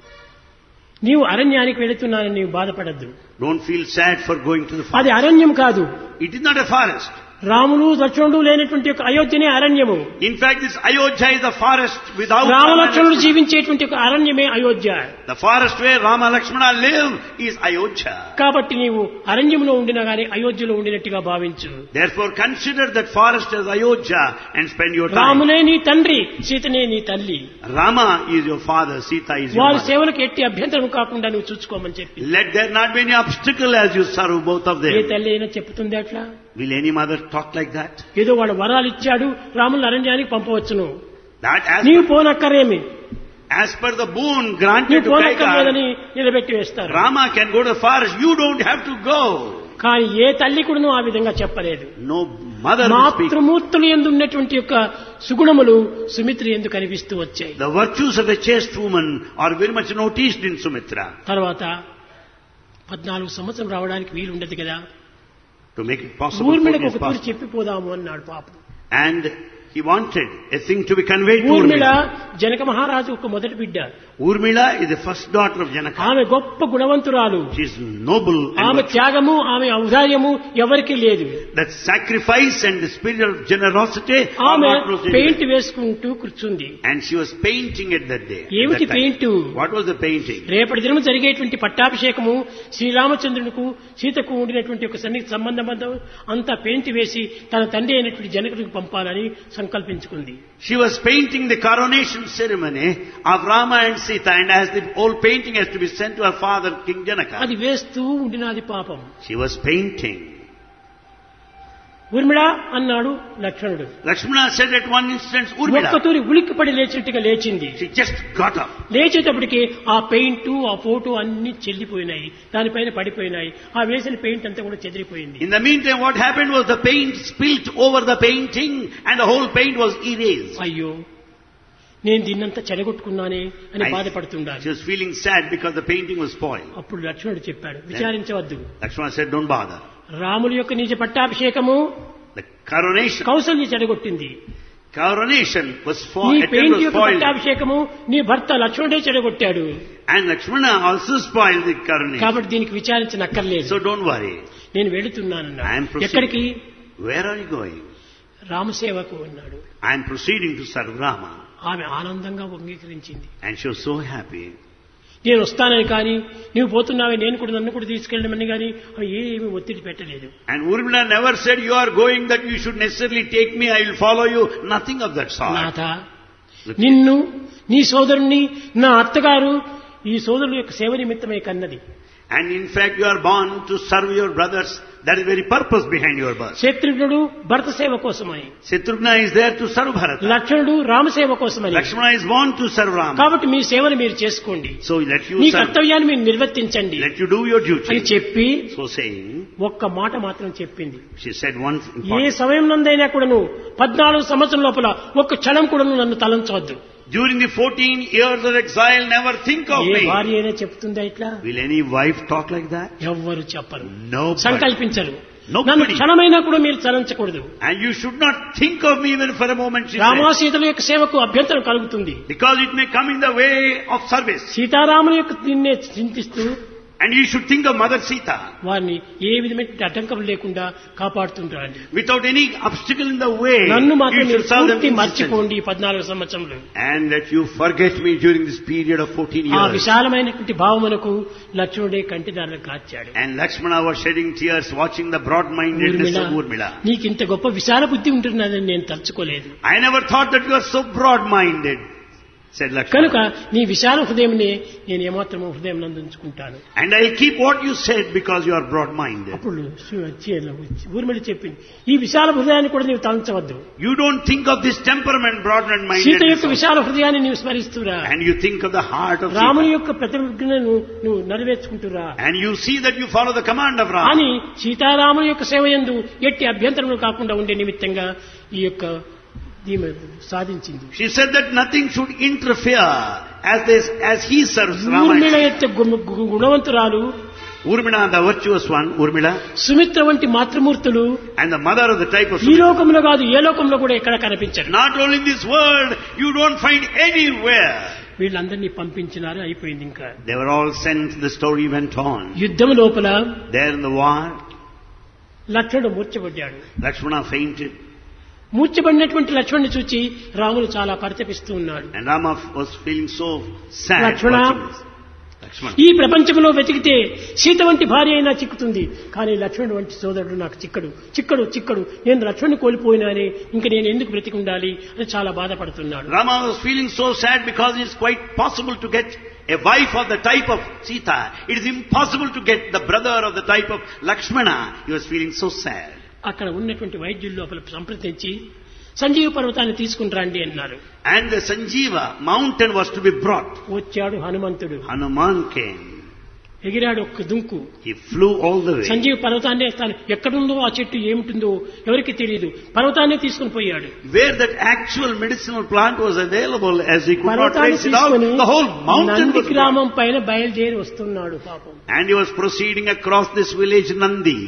నీవు అరణ్యానికి వెళుతున్నానని నీవు బాధపడద్దు. Don't feel sad for going to the అది forest. అరణ్యం కాదు. It is not a forest. Ramulu లక్ష్మణుడు లేనటువంటి ఒక అయోధ్యనే అరణ్యము. In fact, this Ayodhya is the forest without Rama and రామలక్ష్మణుడు Lakshmana. జీవించేటువంటి ఒక అరణ్యమే Ayodhya. The forest where Rama Lakshmana live is Ayodhya. కాబట్టి నీవు అరణ్యంలో ఉండినా గానీ అయోధ్యలో ఉండినట్టుగా భావించు. Therefore, consider that forest as Ayodhya and spend your time. రామునే నీ తండ్రి, సీతనే నీ తల్లి. Rama is your father, Sita is your వారి mother. సేవలకు ఎట్టి అభ్యంతరం కాకుండా నువ్వు చూసుకోమని చెప్పి. Let there not be any obstacle as you serve both of A them. తల్లి అయినా చెప్తుంది అట్లా? Will any mother talk like that? ఏదో వాడు వరాలు ఇచ్చాడు, రాములు అరణ్యానికి పంపవచ్చును, That as నీవు పోనక్కరేమి, As per the boon granted నీవు to పోనక్కర్లేదని Kaika, నిలబెట్టి వేస్తారు. Rama can go to the forest, you don't have to go. కానీ ఏ తల్లి కూడా ఆ విధంగా చెప్పలేదు. No mother will speak. మాతృమూర్తులు ఎందు ఉన్నటువంటి యొక్క సుగుణములు సుమిత్ర ఎందు కనిపిస్తూ వచ్చాయి. The virtues of a chaste woman are very much noticed in Sumitra. తర్వాత పద్నాలుగు సంవత్సరం రావడానికి వీలు ఉండదు కదా, To make it possible for ఊర్మిళకు his ఒక తూరు past. చెప్పిపోదాము అన్నాడు పాపం. And he wanted a thing to be conveyed to Urmila Urmila. Janaka మహారాజు ఒక మొదటి బిడ్డ. Urmila is the first daughter of Janaka. ఆమె గొప్ప గుణవంతురాలు. She is noble and ఆమె virtuous. త్యాగము, ఆమె ఔదార్యము ఎవరికి లేదు. That sacrifice and the spirit of generosity are ఆమె not proceeded. పెయింట్ వేసుకుంటూ కూర్చుంది. And she was painting it that day. at ఏమిటి that time. Paint? What was the painting? రేపటి దినం జరిగేటువంటి పట్టాభిషేకము శ్రీరామచంద్రునికి సీతకు ఉండినటువంటి ఒక సన్నిహిత సంబంధం అంతా పెయింట్ వేసి తన తండ్రి అయినటువంటి జనకుడికి పంపాలని సంకల్పించుకుంది. She was painting the coronation ceremony of Rama and Sita, and as the old painting has to be sent to her father, King Janaka. అది వేస్తూ ఉండినది పాపం. She was painting. ఊర్మిళ అన్నాడు లక్ష్మణుడు. Lakshmana said at one instant, Urmila. ఒక్కతూరి ఉలిక్కిపడి లేచినట్టుగా లేచింది. She just got up. లేచేటప్పటికి ఆ paint ఆ ఫోటో అన్ని చెల్లిపోయినాయి, దానిపైన పడిపోయినాయి. ఆ వేసిన పెయింట్ అంతా కూడా చెదిరిపోయింది. In the meantime, what happened was the paint spilt over the painting and the whole paint was erased. అయ్యో, నేను దీన్నంతా చెడగొట్టుకున్నానే అని బాధపడుతుండాలి. She was feeling sad because the painting was spoiled. అప్పుడు లక్ష్మణుడు చెప్పాడు, విచారించవద్దు. Lakshmana said, don't bother. రాముల యొక్క నిజ పట్టాభిషేకము The coronation, కౌసల్య చెడగొట్టింది. coronation was నీ spoiled. పెయింట్ యొక్క spoiled. పట్టాభిషేకము నీ భర్త లక్ష్మణుడే చెడగొట్టాడు. And Lakshmana also spoiled the coronation. కాబట్టి దీనికి విచారించనక్కర్లేదు. So don't worry. నేను వెళుతున్నాను. I am proceeding. ఎక్కడికి? Where are you going? రామసేవకు అన్నాడు. I am proceeding to serve Rama. ఆమె ఆనందంగా అంగీకరించింది. And she was so happy. నేను వస్తానని కానీ నువ్వు పోతున్నావే నేను కూడా నన్ను కూడా తీసుకెళ్ళమని కానీ అవి ఏమీ ఒత్తిడి పెట్టలేదు. And Urmila never said you are going that you should necessarily take me, I will follow you. Nothing of that sort. నాథ, నిన్ను నీ సోదరుణ్ణి నా అత్తగారు ఈ సోదరుల యొక్క సేవ నిమిత్తమే కన్నది. And in fact you are born to serve your brothers. That is the very purpose behind your birth. శత్రుఘ్నుడు భరత సేవ కోసమై, Shatrughna is there to serve Bharata. లక్ష్మణుడు రామసేవ కోసమని. Lakshmana is born to serve Rama. కాబట్టి మీ సేవను మీరు చేసుకోండి, So let you me serve. కర్తవ్యాన్ని మీరు నిర్వర్తించండి Let you do your అని duty. చెప్పి So saying, ఒక్క మాట మాత్రం చెప్పింది. she said one A important. సమయం నందైనా కూడాను పద్నాలుగు సంవత్సరం లోపల ఒక్క క్షణం కూడాను నన్ను తలంచవద్దు. During the fourteen years of exile, never think of A me. భార్య అయినా చెప్తుందా ఇట్లా? Will any wife talk like that? ఎవ్వరు చెప్పరు, Nobody. సంకల్పించరు. Nobody. నన్ను క్షణమైనా కూడా మీరు తలంచకూడదు. And you should not think of me even for a moment, she said. రామాసీతల యొక్క సేవకు అభ్యంతరం కలుగుతుంది. Because it may come in the way of service. సీతారాముల యొక్క దీన్నే చింతిస్తూ And you should think of Mother Sita. వారిని ఏ విధమైన అడ్డంకం లేకుండా కాపాడుతుంటారండి. Without any obstacle in the way, నన్ను you మాత్రం మీరు should serve them పూర్తి consistently. మర్చిపోండి ఈ పద్నాలుగు సంవత్సరంలో. And that you forget me during this period of fourteen ఆ years. విశాలమైనటువంటి భావమునకు లక్ష్మణుడే కంటిదారులు కాచాడు. And Lakshmana was shedding tears watching the broad-mindedness of Urmila. నీకు ఇంత గొప్ప విశాల బుద్ధి ఉంటున్నదని నేను తలుచుకోలేదు. I never thought that you are so broad-minded, said కనుక Lakshmana. నీ విశాల హృదయంనే నేను ఏమాత్రమో హృదయం నందుంచుకుంటాను. And I'll keep what you said because you are broad-minded. అప్పుడు ఊర్మిళ చెప్పింది, ఈ విశాల హృదయాన్ని కూడా నీవు తలంచవద్దు. You don't think of this temperament, Sita broad-minded. యొక్క విశాల హృదయాన్ని నీవు స్మరిస్తురా, And you think of the heart of రాముని Sita. యొక్క ప్రతిజ్ఞను నువ్వు నెరవేర్చుకుంటురా And you see that you follow the command of Rama. అని సీతారాముని యొక్క సేవ యందు ఎట్టి అభ్యంతరములు కాకుండా ఉండే నిమిత్తంగా ఈ యొక్క ఈమె సాధించింది. She said that nothing should interfere as this, as he serves Urmila Rama. యొక్క గు- గు- గుణవంతురాలు, Urmila, the virtuous one, Urmila, Sumitra వంటి మాతృమూర్తులు and the mother of the type of ఈ Sumitra. లోకంలో కాదు ఏ లోకంలో కూడా ఎక్కడ కనిపించరు. Not only in this world, you don't find anywhere. వీళ్ళందరినీ పంపించినారు, అయిపోయింది. ఇంకా They were all sent, the story went on. యుద్ధం లోపల There in the war, లక్ష్మణుడు మూర్ఛపడ్డాడు. Lakshmana fainted. మూర్ఛపడినటువంటి లక్ష్మణుని చూచి రాముడు చాలా పరితపిస్తూ ఉన్నాడు. And Rama was feeling so sad. Lakshmana. watching this. Lakshmana. ఈ ప్రపంచంలో వెతికితే సీత వంటి భార్య అయినా చిక్కుతుంది, కానీ లక్ష్మణుడు వంటి సోదరుడు నాకు చిక్కడు చిక్కడు చిక్కడు నేను లక్ష్మణుని కోల్పోయినానే, ఇంకా నేను ఎందుకు బ్రతికి ఉండాలి అని చాలా బాధపడుతున్నాడు. Rama was feeling so sad because it's quite possible to get a wife of the type of Sita. It is impossible to get the brother of the type of Lakshmana. He was feeling so sad. అక్కడ ఉన్నటువంటి వైద్యుల లోపల సంప్రదించి సంజీవ పర్వతాన్ని తీసుకుని రండి అన్నారు. And the Sanjeeva mountain was to be brought. వచ్చాడు హనుమంతుడు, Hanuman came. ఎగిరాడు ఒక్క దుంకు. He flew all the way. Sanjeeva పర్వతాన్ని తాను ఎక్కడుందో ఆ చెట్టు ఏమిటిందో ఎవరికి తెలియదు, పర్వతాన్ని తీసుకుని పోయాడు. Where that actual medicinal plant was available, as he could not పర్వతాన్ని trace it out, తీసుకుని the whole mountain Nandi was brought. గ్రామం పైన బయలుదేరి వస్తున్నాడు పాపం. And he was proceeding across this village Nandi.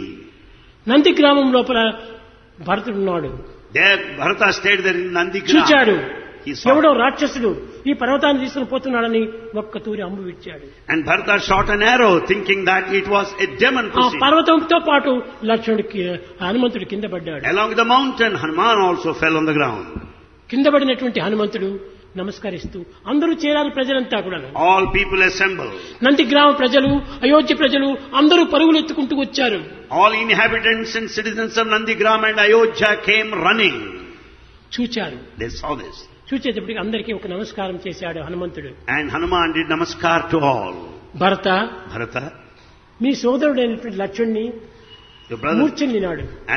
Nandi గ్రామం లోపల భరతుడున్నాడు. There Bharata stayed there in Nandi చూచాడు, Gram. He saw. ఎవడో రాక్షసుడు ఈ పర్వతాన్ని తీసుకుని పోతున్నాడని ఒక్క తూరి అంబు విచ్చాడు. And Bharata shot an arrow thinking that it was a demon ఆ proceeding. పర్వతంతో పాటు లక్ష్మణుడికి హనుమంతుడు కింద పడ్డాడు. Along with the mountain, Hanuman also fell on the ground. కింద పడినటువంటి హనుమంతుడు నమస్కరిస్తూ అందరూ చేరాలి, ప్రజలంతా కూడా All people assembled. నంది గ్రామ ప్రజలు, అయోధ్య ప్రజలు అందరూ పరుగులు ఎత్తుకుంటూ వచ్చారు. All inhabitants and citizens of Nandigram and Ayodhya came running. చూచారు. They saw this. చూచేటప్పటికి అందరికీ ఒక నమస్కారం చేశాడు హనుమంతుడు. And Hanuman did namaskar to all. Bharata, Bharata, me సోదరుడైనటువంటి లక్ష్మణ్ణి your brother, మూర్ఛనినాడు. and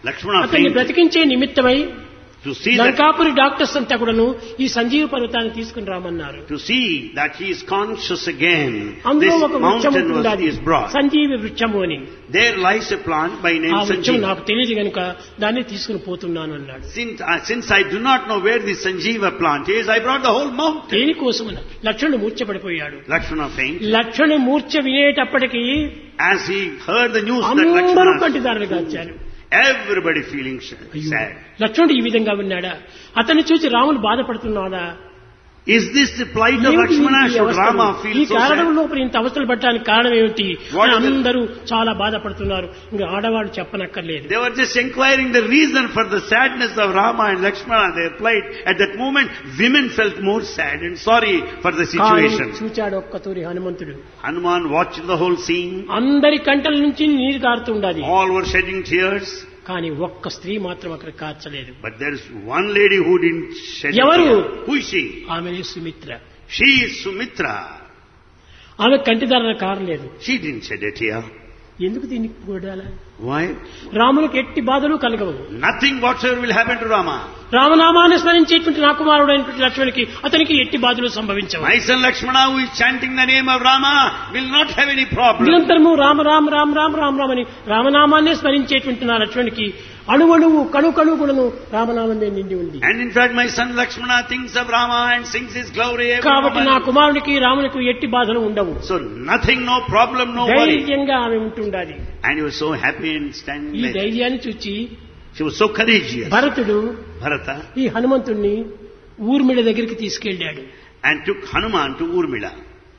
Lakshmana అతన్ని fainted. బ్రతికించే నిమిత్తమై To see that, Lankapuri doctors అంతా కూడాను ఈ సంజీవ పర్వతాన్ని తీసుకుని రామన్నారు. to see that he is conscious again, అందులో this ఒక వృక్షం mountain was, ఉండాలి, is brought. సంజీవి వృక్షము అని. There lies a plant by ఆ name వృక్షం Sanjeeva. నాకు తెలియదు కనుక దాన్ని తీసుకుని పోతున్నాను అన్నాడు. Since, uh, since I do not know where this Sanjeeva plant is, I brought the whole mountain. దేనికోసం లక్ష్మణుడు మూర్ఛపడిపోయాడు. Lakshmana fainted. లక్ష్మణుడు మూర్ఛ వినేటప్పటికీ As he heard the news that అందరూ Lakshmana, కంటిదారులు కాచారు. everybody feeling sad. లక్ష్మణుడు ఈ విధంగా ఉన్నాడా? అతన్ని చూసి రాముడు బాధపడుతున్నాడా? Is this the plight of ఏమిటి Lakshmana? ఈ Should అవస్థలు? Rama ఈ feel so కారణం sad? లోపల ఇంత అవస్థలు పట్టడానికి కారణం ఏమిటి? What is it? అందరూ చాలా బాధపడుతున్నారు. ఇంకా ఆడవాళ్ళు చెప్పనక్కర్లేదు. They were just inquiring the reason for the sadness of Rama and Lakshmana, their plight. At that moment, women felt more sad and sorry for the కానీ situation. చూచాడు ఒక్క తూరి హనుమంతుడు. Hanuman watched the whole scene. అందరి కంటల నుంచి నీరు కారుతుండాలి. All were shedding tears. కానీ ఒక్క స్త్రీ మాత్రం అక్కడ కార్చలేదు. But there is one lady who didn't shed a ఎవరు? tear. Who is she? ఆమె సుమిత్ర. She is Sumitra. ఆమె కంటిదారుల కారలేదు. She didn't shed a tear. ఎందుకు దీనికి కూడాలా? Why? రామునికి ఎట్టి బాధలు కలగవు. Nothing whatsoever will happen to Rama. రామనామాన్ని స్మరించేటువంటి నా కుమారుడైనటువంటి లక్ష్మణునికి అతనికి ఎట్టి బాధలు సంభవించవు. My son Lakshmana, who is chanting the name of Rama, will not have any problem. నిరంతరము రామ రామ రామ రామ రామ రామని రామనామాన్నే స్మరించేటువంటి నా లక్ష్మణునికి అణువణువు కణు కణు గుణను రామనామమే నిండి ఉంది. And in fact, my son Lakshmana thinks of Rama and sings his glory every కాబట్టి నా moment. కుమారునికి రామునికి ఎట్టి బాధలు ఉండవు. So nothing, no problem, no worry. ధైర్యంగా ఆమె ఉంటుండాలి. And he was so happy and standing ఈ there. ధైర్యాన్ని చూచి She was so courageous. భరతుడు Bharata ఈ హనుమంతుణ్ణి ఊర్మిళ దగ్గరికి తీసుకెళ్ళాడు. and took Hanuman to Urmila.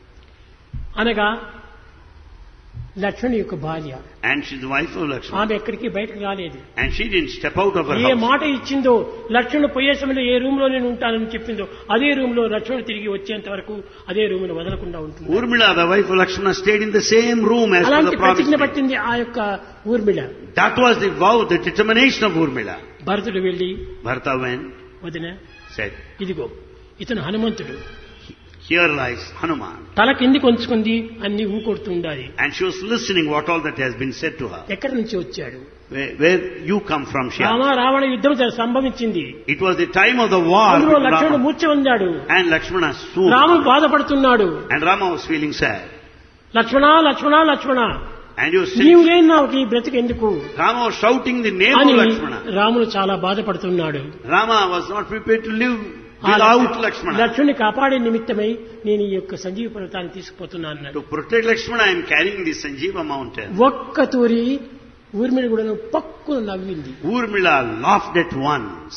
అనగా లక్ష్మణుని యొక్క భార్య. And she's the wife of Lakshmana. ఆమె ఎక్కడికి బయటకు రాలేదు. And she didn't step out of her A house. మాట ఇచ్చిందో లక్ష్మణుడు పోయే సమయంలో ఏ రూమ్ లో నేను ఉంటానని చెప్పిందో అదే రూమ్ లో లక్ష్మణుడు తిరిగి వచ్చేంత వరకు అదే రూమ్ ను వదలకుండా ఉంటుంది. Urmila, the wife of Lakshmana, stayed in the same room as per అలాంటి the promise. ప్రతిజ్ఞ made. పట్టింది ఆ యొక్క Urmila. That was the vow, the determination of Urmila. భరతుడు వెళ్లి Bharata went, వదిన said, ఇదిగో ఇతను హనుమంతుడు, here lies Hanuman. తల కిందికి ఉంచుకుంది అన్ని ఊకొడుతూ ఉండాలి. And she was listening what all that has been said to her. ఎక్కడి నుంచి వచ్చాడు? Where, where you come from, she Rama asked. Ravana యుద్ధం జ- సంభవించింది. It was the time of the war అందులో with లక్ష్మణుడు Rama. మూర్ఛ పొందాడు. And Lakshmana swooned. రాముడు బాధపడుతున్నాడు. And Rama was feeling sad. Lakshmana Lakshmana Lakshmana And he was నీవు saying, లేని నాకు ఈ బ్రతికి ఎందుకు Rama was shouting the name అని of Lakshmana. రాముడు చాలా బాధపడుతున్నాడు. Rama was not prepared to live ఆ without Lakshmana. లక్ష్మణుని కాపాడే నిమిత్తమై నేను ఈ యొక్క సంజీవ పర్వతాన్ని తీసుకుపోతున్నాను అన్నాడు. To protect Lakshmana, I am carrying the Sanjeeva mountain. ఒక్క తూరి ఊర్మిళ కూడా పక్కున నవ్వింది. Urmila laughed at once.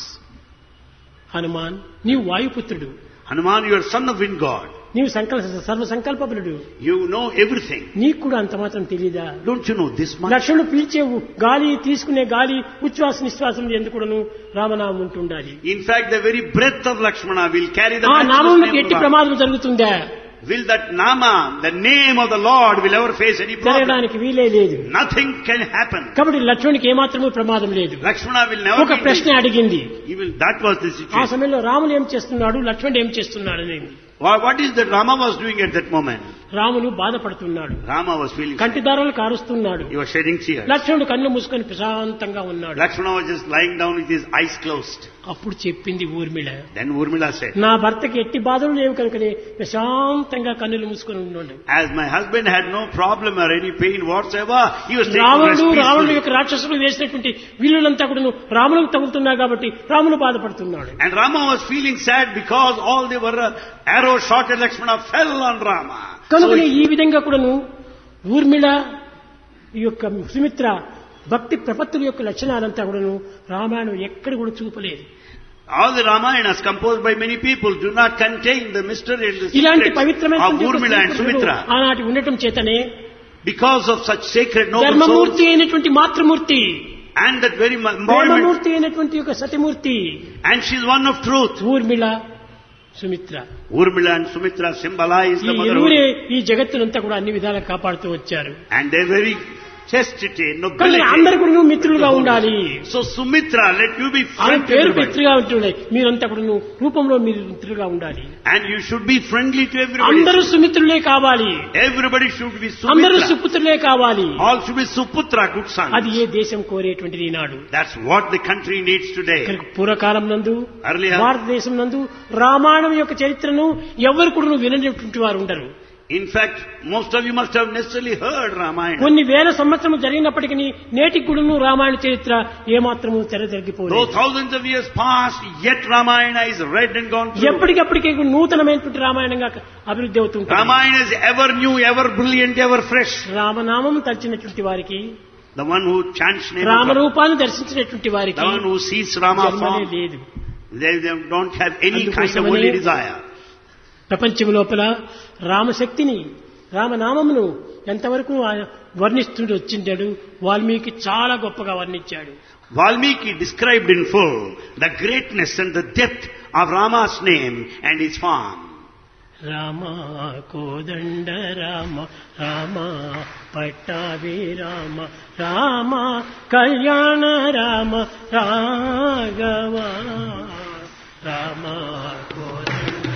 Hanuman నీవు వాయుపుత్రుడు, Hanuman, you are son of wind god. నీవు సంకల్ప సర్వ సంకల్పబలుడు, You know everything. నీకు కూడా అంత మాత్రం తెలియదా? Don't you know this much? లక్ష్మణుడు పీల్చే గాలి తీసుకునే గాలి ఉచ్ఛ్వాస నిశ్వాసం ఎందుకును రామనామం ఉంటుండాలి. In fact, the very breath of Lakshmana will carry the ఆ matchless నామంకి name ఎట్టి of God. ప్రమాదం జరుగుతుందా? Will that Nama, the name of the Lord, will ever face any problem? జరగడానికి వీలే లేదు. Nothing can happen. కాబట్టి లక్ష్మణునికి ఏమాత్రమూ ప్రమాదం లేదు. Lakshmana will never ఒక be ప్రశ్న అడిగింది. He will, that was the ఆ situation. సమయంలో రాముడు ఏం చేస్తున్నాడు, లక్ష్మణుడు ఏం చేస్తున్నాడు అనేది. What what is that Rama was doing at that moment? రాముడు బాధపడుతున్నాడు, Rama was feeling sad. కంటిదారులు కారుస్తున్నాడు. He was shedding tears. లక్ష్మణుడు కన్ను మూసుకొని ప్రశాంతంగా ఉన్నాడు. Lakshmana was just lying down with his eyes closed. అప్పుడు చెప్పింది ఊర్మిళ, Then Urmila said, నా భర్తకి ఎట్టి బాధలు లేవు కనుకనే ప్రశాంతంగా కన్నులు మూసుకొని ఉన్నాడు. as my husband had no problem or any pain whatsoever, he was taking rest రావణుడు రావణుడు peacefully. యొక్క రాక్షసులు వేసినటువంటి వీళ్ళంతా కూడా రాములకు తగులుతున్నారు కాబట్టి రాముడు బాధపడుతున్నాడు. And Rama was feeling sad because all the were uh, arrows shot at Lakshmana fell on Rama. So కనుకనే he- ఈ విధంగా కూడాను ఊర్మిళ ఈ యొక్క సుమిత్ర భక్తి ప్రపత్తుల యొక్క లక్షణాలంతా కూడాను రామాయణం ఎక్కడ కూడా చూపలేదు. all the Ramayanas composed by many people do not contain the mystery and the ఇలాంటి secrets పవిత్రమైన of Urmila and Sumitra. ఆనాటి ఉండటం చేతనే Because of such sacred noble ధర్మమూర్తి souls అయినటువంటి మాతృమూర్తి, and that very embodiment, ప్రేమమూర్తి అయినటువంటి యొక్క సతిమూర్తి and she is one of truth. Urmila Sumitra Urmila and Sumitra symbolize ఈ the ఇరువురే motherhood. ఈ జగత్తునంతా కూడా అన్ని విధాలుగా కాపాడుతూ వచ్చారు. And they very chastity, కానీ అందరు nobility. కూడా మిత్రులుగా ఉండాలి. So Sumitra, let you be ఆమె friend to పేరు everybody. మిత్రులుగా ఉంటుండే, మీరంతా కూడా రూపంలో మీరు మిత్రులుగా ఉండాలి. And you should be friendly to everybody. అందరూ సుమిత్రులే కావాలి, Everybody should be అందరూ Sumitra. సుపుత్రులే కావాలి. All should be Suputra, good అది sons. ఏ దేశం కోరేటువంటిది ఈనాడు. That's what the country needs today. కనుక పూర్వకాలం నందు Earlier, భారతదేశం నందు రామాయణం యొక్క చరిత్రను ఎవరు కూడా వినటువంటి వారు ఉండరు. in fact, most of you must have necessarily heard Ramayana. కొన్ని వేల సంవత్సరం జరిగినప్పటికీ నేటికి కూడాను రామాయణ చరిత్ర ఏమాత్రము Though తెరదొరికిపోలేదు. thousands of years passed, yet Ramayana is read and gone through. ఎప్పటికప్పటికీ నూతనమైనటువంటి రామాయణంగా అభివృద్ధి అవుతుంటుంది. Ramayana is ever new, ever brilliant, ever fresh. రామనామం తలిచినటువంటి వారికి, The one who chants name of God, రామరూపాన్ని దర్శించినటువంటి వారికి the one who sees Rama జన్మనే form, లేదు. they, they don't have any kind of అందుకోసమనే worldly desire. ప్రపంచం లోపల రామశక్తిని, రామనామమును ఎంతవరకు వర్ణిస్తుంటూ వచ్చింటాడు వాల్మీకి చాలా గొప్పగా వర్ణించాడు. Valmiki described in full the greatness and the depth of Rama's name and his form. Rama కోదండ రామ, రామ పట్టాభి రామ, రామ కళ్యాణ రామ, రాఘవ రామ కోదండ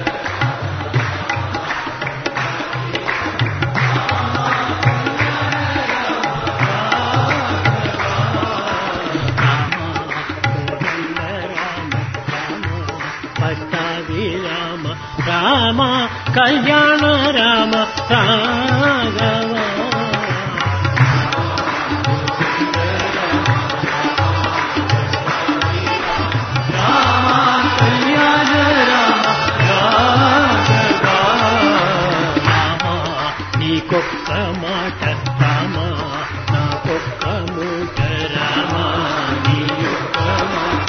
రామ, రామ కళ్యాణ రామ, రాఘవ రామ కళ్యాణ రామ, రాఘవ రామ నీకొక్క మాట రామ, నాకొక్క మూట రామ, నీకొక్క మాట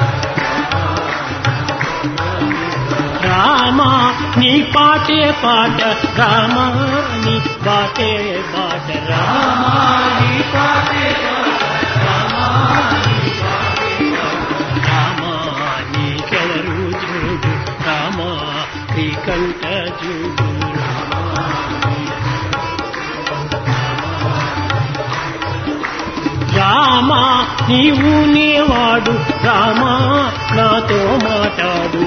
రామ, నీ పాటే పాట రామ, నీ బాటే బాట రామ, నీ పాటే రామ, రామ నీకెలరు చూడు రామ, శ్రీకంఠ చూడు రామ, నీవు నీవాడు రామ, నాతో మాట్లాడు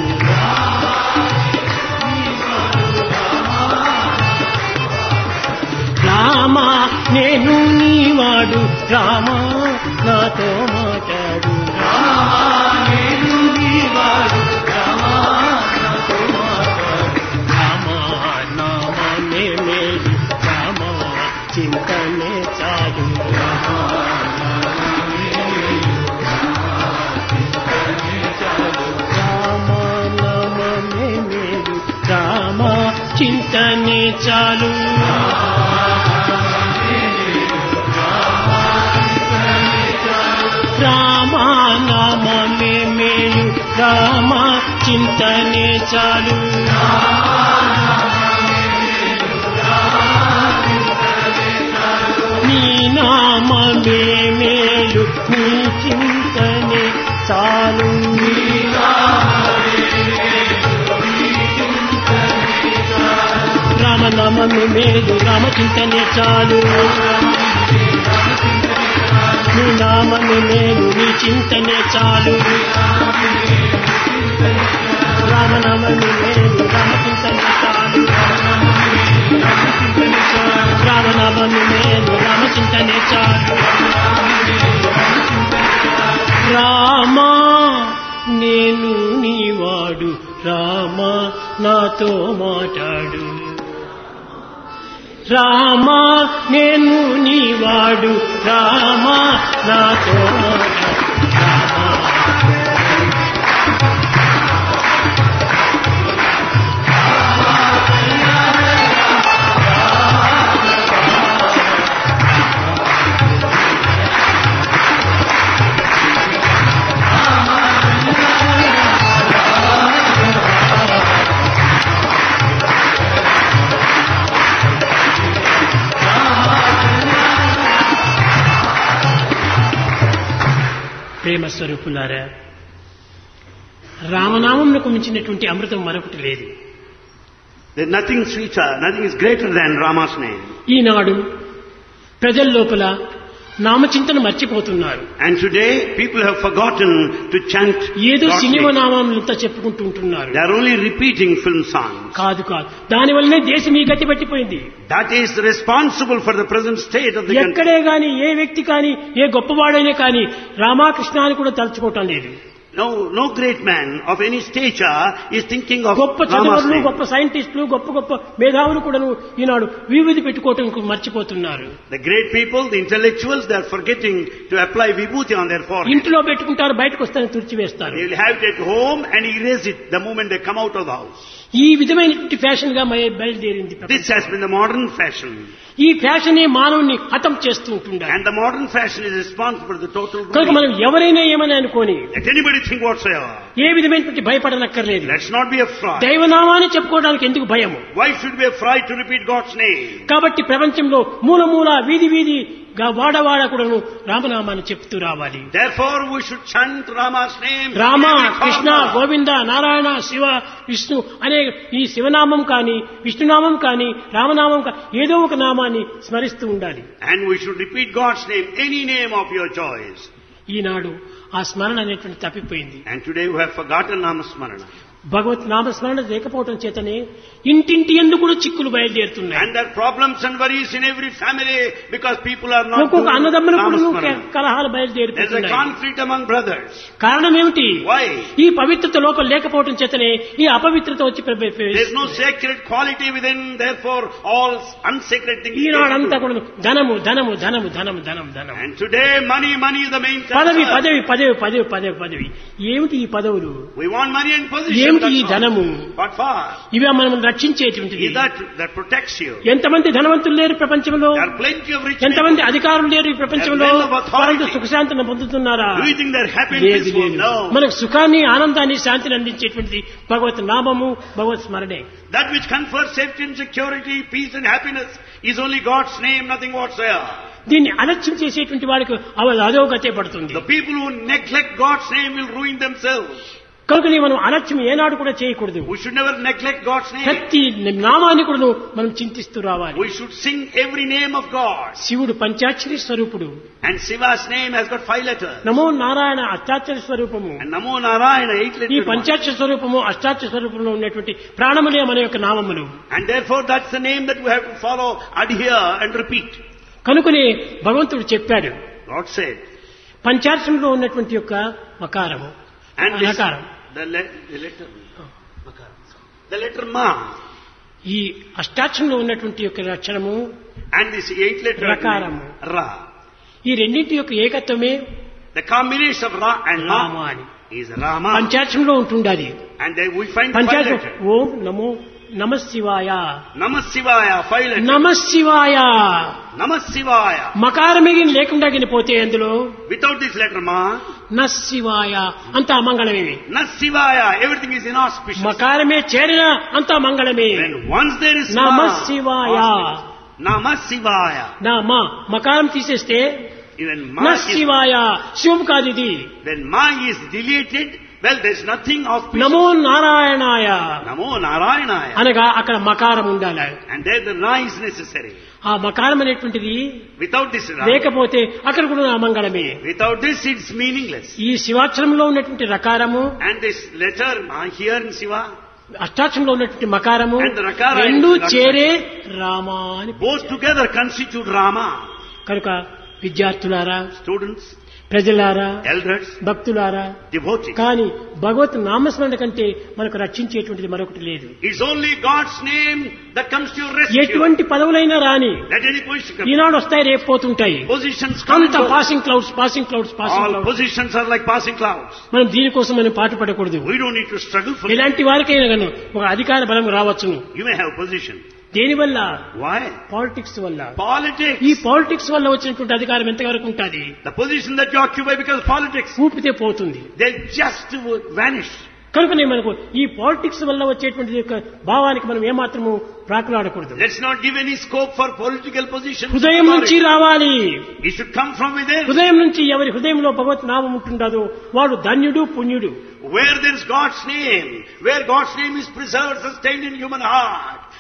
రామ, నేను నీవాడు రామ, నాతో మాట్లాడు రామ, నేను నీవాడు రామ, నాతో మాట్లాడు రామ, నామమే మేలు రామ, చింతనే చాలు రామ, రామ నామమే మేలు రామ, చింతనే చాలు రామ నామమే మేలు రామ, చింతనే చాలు నీ నామమే మేలు, నీ చింతనే చాలు రామనామమే మేలు, రామ చింతనే చాలు నీ నామమే మేలు, నీ చింతనే చాలు రామనామమే మేలు, రామ చింతనే చాలు రామనామమే మేలు, రామ చింతనే చాలు రామ, నేను నీవాడు రామ, నాతో మాట్లాడు రామ, నేను నీవాడు రామ, నాతో మాట్లాడు ప్రేమ స్వరూపులారా, రామనామంకు మించినటువంటి అమృతం మరొకటి లేదు. There's nothing sweeter, nothing is greater than Rama's name. ఈనాడు ప్రజల లోపల నామచింతన మర్చిపోతున్నారు. And today people have forgotten to chant ఏదో God's సినిమా name. నామాలంతా చెప్పుకుంటూ ఉంటున్నారు. They are only repeating film songs. కాదు కాదు, దానివల్లనే దేశం ఈ గతి పట్టిపోయింది. That is responsible for the present state of the country. ఎక్కడే గాని ఏ వ్యక్తి కాని ఏ గొప్పవాడైనా కాని రామకృష్ణ అని కూడా తలుచుకోవటం లేదు. No, no great man of any stature is thinking of గొప్ప Rama's చదువులు, name. గొప్ప సైంటిస్టులు, గొప్ప గొప్ప మేధావులు కూడాను ఈనాడు విభూతి పెట్టుకోవటం మర్చిపోతున్నారు. The great people, the intellectuals, they are forgetting to apply vibhuti on their forehead. ఇంట్లో పెట్టుకుంటారు, బయటకు వస్తారని తుడిచివేస్తారు. They will have it at home and erase it the moment they come out of the house. ఈ విధమైనటువంటి fashion గా బయలుదేరింది. This has been the modern fashion. ఈ fashion మానవుని హతం చేస్తూ ఉంటుండాలి. And the modern fashion is responsible for the total కనుక ruin. మనం ఎవరైనా ఏమని అనుకోని Let anybody think whatsoever. ఏ విధమైనటువంటి భయపడనక్కర్లేదు. Let's not be afraid. దైవనామాన్ని చెప్పుకోవడానికి ఎందుకు భయము? Why should we be afraid to repeat God's name? కాబట్టి ప్రపంచంలో మూల మూల వీధి వీధి వాడవాడ కూడాను రామనామాన్ని చెప్తూ రావాలి. Therefore we should chant Rama's name. Rama, in every Krishna, corner. Govinda, Narayana, Shiva, Vishnu అనే ఈ శివనామం కానీ విష్ణునామం కానీ రామనామం కానీ ఏదో ఒక నామాన్ని స్మరిస్తూ ఉండాలి. And we should repeat God's name, any name of your choice. ఈనాడు ఆ స్మరణ అనేటువంటి తప్పిపోయింది. And today we have forgotten Namasmarana. భగవత్ నామస్మరణ లేకపోవటం చేతనే ఇంటింటి ఎందుకు కూడా చిక్కులు బయలుదేరుతున్నాయి. And there are problems and worries in every family because people are not ఒక్కొక్క doing అన్నదమ్ములు కూడా Namasmarana. కలహాలు There's a బయలుదేరుతున్నాయి. conflict among brothers. కారణం ఏమిటి? Why? ఈ పవిత్రత లోపల లేకపోవటం చేతనే ఈ అపవిత్రత వచ్చి ప్ర- There's no sacred quality within, therefore all unsacred things. ఈనాడంతా కూడా ధనము ధనము ధనము ధనము ధనం ధనం And today money, money is the main పదవి concern. పదవి పదవి పదవి పదవి పదవి ఏమిటి ఈ పదవులు? We want money and position. ఏమిటి ఈ that's all. ధనము? What for? ఇవే మనం రక్షించేటువంటిది. Is that that protects you? ఎంతమంది ధనవంతులు లేరు ప్రపంచంలో? There are plenty of rich ఎంతమంది people. అధికారులు లేరు ఈ ప్రపంచంలో? There are men of authority. వారంతా సుఖశాంతిని పొందుతున్నారా? Do you think they're happy and లేదు peaceful? లేదు. No. మనకు సుఖాన్ని, ఆనందాన్ని, శాంతిని అందించేటువంటిది భగవత్ నామము, భగవత్ స్మరణే. That which confers safety and security, peace and happiness is only God's name, nothing whatsoever. దీన్ని అలక్ష్యం చేసేటువంటి వారికి అవ- అధోగతే పడుతుంది. The people who neglect God's name will ruin themselves. కనుక మనం అలక్ష్యం ఏనాడు కూడా చేయకూడదు. We should never neglect God's name. ప్రతి నామాన్ని కూడా మనం చింతిస్తూ రావాలి. We should sing every name of God. శివుడు పంచాక్షరి స్వరూపుడు. And Shiva's name has got five letters. నమో నారాయణ అష్టాక్షర స్వరూపము. And Namo Narayana, eight ఈ letters. one. పంచాక్షర స్వరూపము అష్టాక్షర స్వరూపంలో ఉన్నటువంటి ప్రాణములే మన యొక్క నామములు. And therefore that's the name that we have to follow, adhere and repeat. కనుకనే భగవంతుడు చెప్పాడు, God said. పంచాక్షరంలో ఉన్నటువంటి యొక్క మకారము And this, నకారం. the, le- the letter, the letter Ma. ఈ అష్టాక్షరంలో ఉన్నటువంటి యొక్క అక్షరము And this eight letter Rakaram. Ra. ఈ రెండింటి యొక్క ఏకత్వమే The combination of Ra and Rama Ma అని is Rama. పంచాక్షరంలో ఉంటుండాలి. And then we find five పంచాక్షరం letters. ఓం నమో నమ శివాయ, Namah Shivaya, five letters. నమ శివాయ. Namah Shivaya. మకారమిగిన లేకుండా గిని పోతే అందులో Without this letter Ma, న శివాయ అంత అమంగళమేమి. Na Shivaya, everything is inauspicious. మకారమే చేరిన అంత మంగళమే. When once there is నమ Ma, శివాయ. auspicious. Namah Shivaya. నా మా మకారం తీసేస్తే Even న Ma is, శివాయ శివం కాదు ఇది. when Ma is deleted, well, there's nothing auspicious. నమో నారాయణాయ Namo Narayanaya. అనగా అక్కడ మకారం ఉండాలి. And there the Ra is necessary. ఆ మకారం అనేటువంటిది Without this Ra, లేకపోతే అక్కడ కూడా అమంగళమే. without this it's meaningless. ఈ శివాక్షరంలో ఉన్నటువంటి రకారము, And this letter Ma here in Shiva, అష్టాక్షరంలో ఉన్నటువంటి మకారము And the rakara రెండు is- చేరే రామా అని. both together constitute Rama. కనుక విద్యార్థులారా, Students, ప్రజలారా, elders, భక్తులారా, devotees. కానీ భగవత్ నామస్మరణ కంటే మనకు రక్షించేటువంటిది మరొకటి లేదు. It's only God's name that comes to your rescue. ఎటువంటి పదవులైనా రాని Let any position come. ఈనాడు వస్తాయి, రేపు పోతుంటాయి. Positions come and అంత go. Passing clouds, passing clouds, passing All clouds. positions are like passing clouds. మనం దీనికోసం మనం పాటుపడకూడదు. We don't need to struggle for it. ఇలాంటి వారికైనా గాను ఒక అధికార బలం రావచ్చును. You may have position. దేనివల్ల? Why? పాలిటిక్స్ వల్ల. Politics. ఈ పాలిటిక్స్ వల్ల వచ్చినటువంటి అధికారం ఎంతవరకు ఉంటుంది? The position that you occupy because of politics, ఊపితే పోతుంది. they'll just vanish. కనుకనే మనకు ఈ పాలిటిక్స్ వల్ల వచ్చేటువంటి యొక్క భావానికి మనం ఏమాత్రము ప్రాకులాడకూడదు. Let's not give any scope for political positions. హృదయం నుంచి రావాలి. It should come from within. హృదయం నుంచి ఎవరి హృదయంలో భగవత్ నామం ఉంటుండదో వాడు ధన్యుడు, పుణ్యుడు. Where there is God's name, where God's name is preserved, sustained in human heart,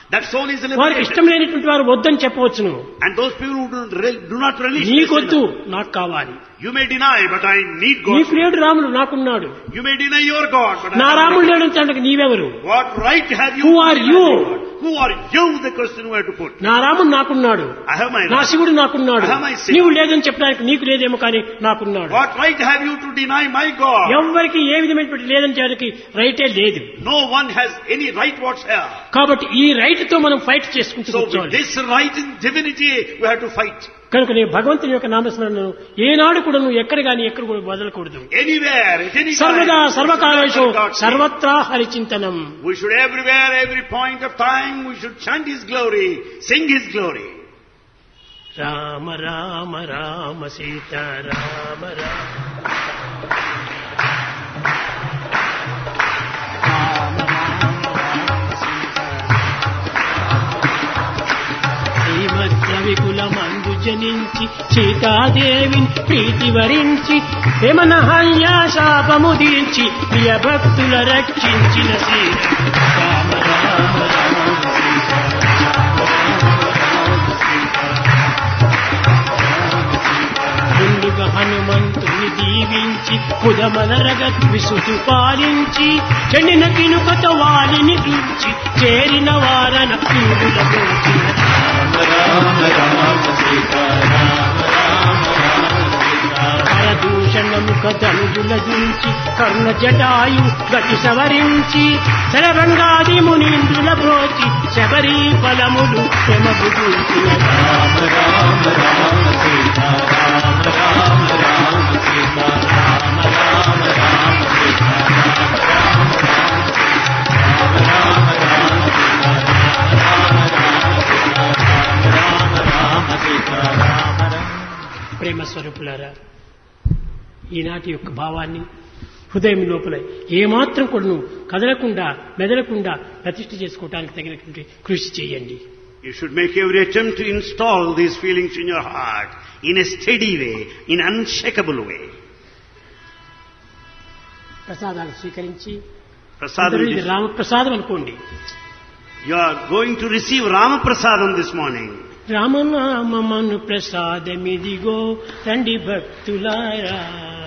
That soul is వారికి liberated. ఇష్టం లేనటువంటి వారు వద్దని చెప్పవచ్చును. And those people who do not, re- do not release నీకొద్దు this, నాకు కావాలి. you may deny, but I need నీ God. ప్రియుడు రాముడు నాకున్నాడు. You may deny your God, but నా I రాముడు have లేడంటే నీవెవరు? What right have you? Who to are deny you? your God? Who are you? The question we have to put. నా రాముడు నాకున్నాడు. I have my నా right. శివుడు నాకున్నాడు. I have my Shiva. నీవు లేదని చెప్పడానికి నీకు లేదేమో కానీ నాకున్నాడు. What right have you to deny my God? ఎవరికి ఏ విధమైనటువంటి లేదని చెప్పడానికి రైటే లేదు. No one has any right whatsoever. కాబట్టి ఈ రైట్ తో మనం ఫైట్ చేసుకుంటూ So with కూర్చోవాలి. this right in divinity, we have to fight. కనుక నేను భగవంతుని యొక్క నామస్మరణను ఏనాడు కూడా నువ్వు ఎక్కడ గాని ఎక్కడ కూడా వదలకూడదు. Anywhere, at any time. సర్వదా సర్వకాలేషు God's name. సర్వత్రా హరిచింతనం. We should everywhere, every point of time, we should chant His glory, sing His glory. Rama Rama Rama Sita Rama Rama వికులమందు జనించి సీతాదేవిని ప్రీతి వరించి విమనహల్య శాపము దీర్చి ప్రియ భక్తుల రక్షించిన సీత రామ రామ రామ ముందుగా హనుమంతుని దీవించి కుదమలరగ విసుతు పాలించి చెండిన కినుకత వాలిని చూచి చేరిన వారన పీడుల పోచిన పరదూషణముఖ ధనుజుల దూచి కర్ణ జటాయు గతి సవరించి శరభంగాది మునీంద్రుల బ్రోచి శబరీ ఫలములు శ్రమబుదూచిన రామ రామ రామ సీత రామ రామ రామ సీత రామ రామ రామ సీత రామ రామ ప్రేమ స్వరూపులారా, ఈనాటి యొక్క భావాన్ని హృదయం లోపల ఏమాత్రం కూడా నువ్వు కదలకుండా మెదలకుండా ప్రతిష్ఠ చేసుకోవడానికి తగినటువంటి కృషి చేయండి. You should make every attempt to install these feelings in your heart in a steady way, in an unshakable way. ప్రసాదాలు స్వీకరించి Prasadam ఇది is- రామప్రసాదం అనుకోండి. You are going to receive Rama Prasadam this morning. రామనామమను ప్రసాదమిదిగో రండి భక్తులారా,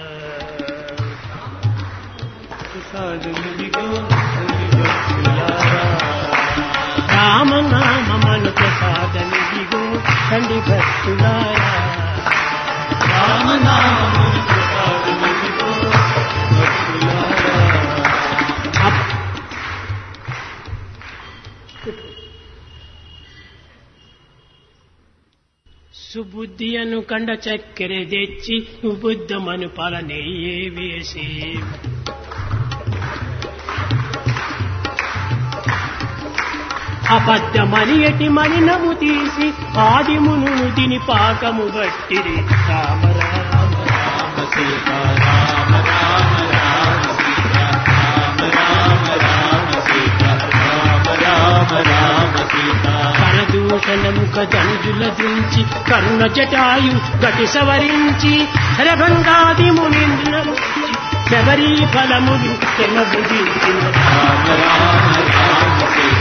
ప్రసాదమిదిగో రండి భక్తులారా. రామనామమను ప్రసాదమిదిగో రండి భక్తులారా, రామనామమను ప్రసాదమిదిగో భక్తులారా. సుబుద్ధి అను కండ చక్కెర తెచ్చి బుద్ధమను పాలనెయ్యే వేసి అబద్ధమని ఎటి మలినము తీసి ఆదిమును తిని పాకము బట్టిరి రామ రామ రామ సీత రామ రామ రామ సీత రామ రామ రామ సీత రామ రామ రామ సీత. పరదూషణముఖ ధనుజుల దించి కర్ణ జటాయు గటి సవరించి శరభంగాది మునీంద్రుల శబరీ ఫలములు తెమబుదించిన రామ రామ రామ సీత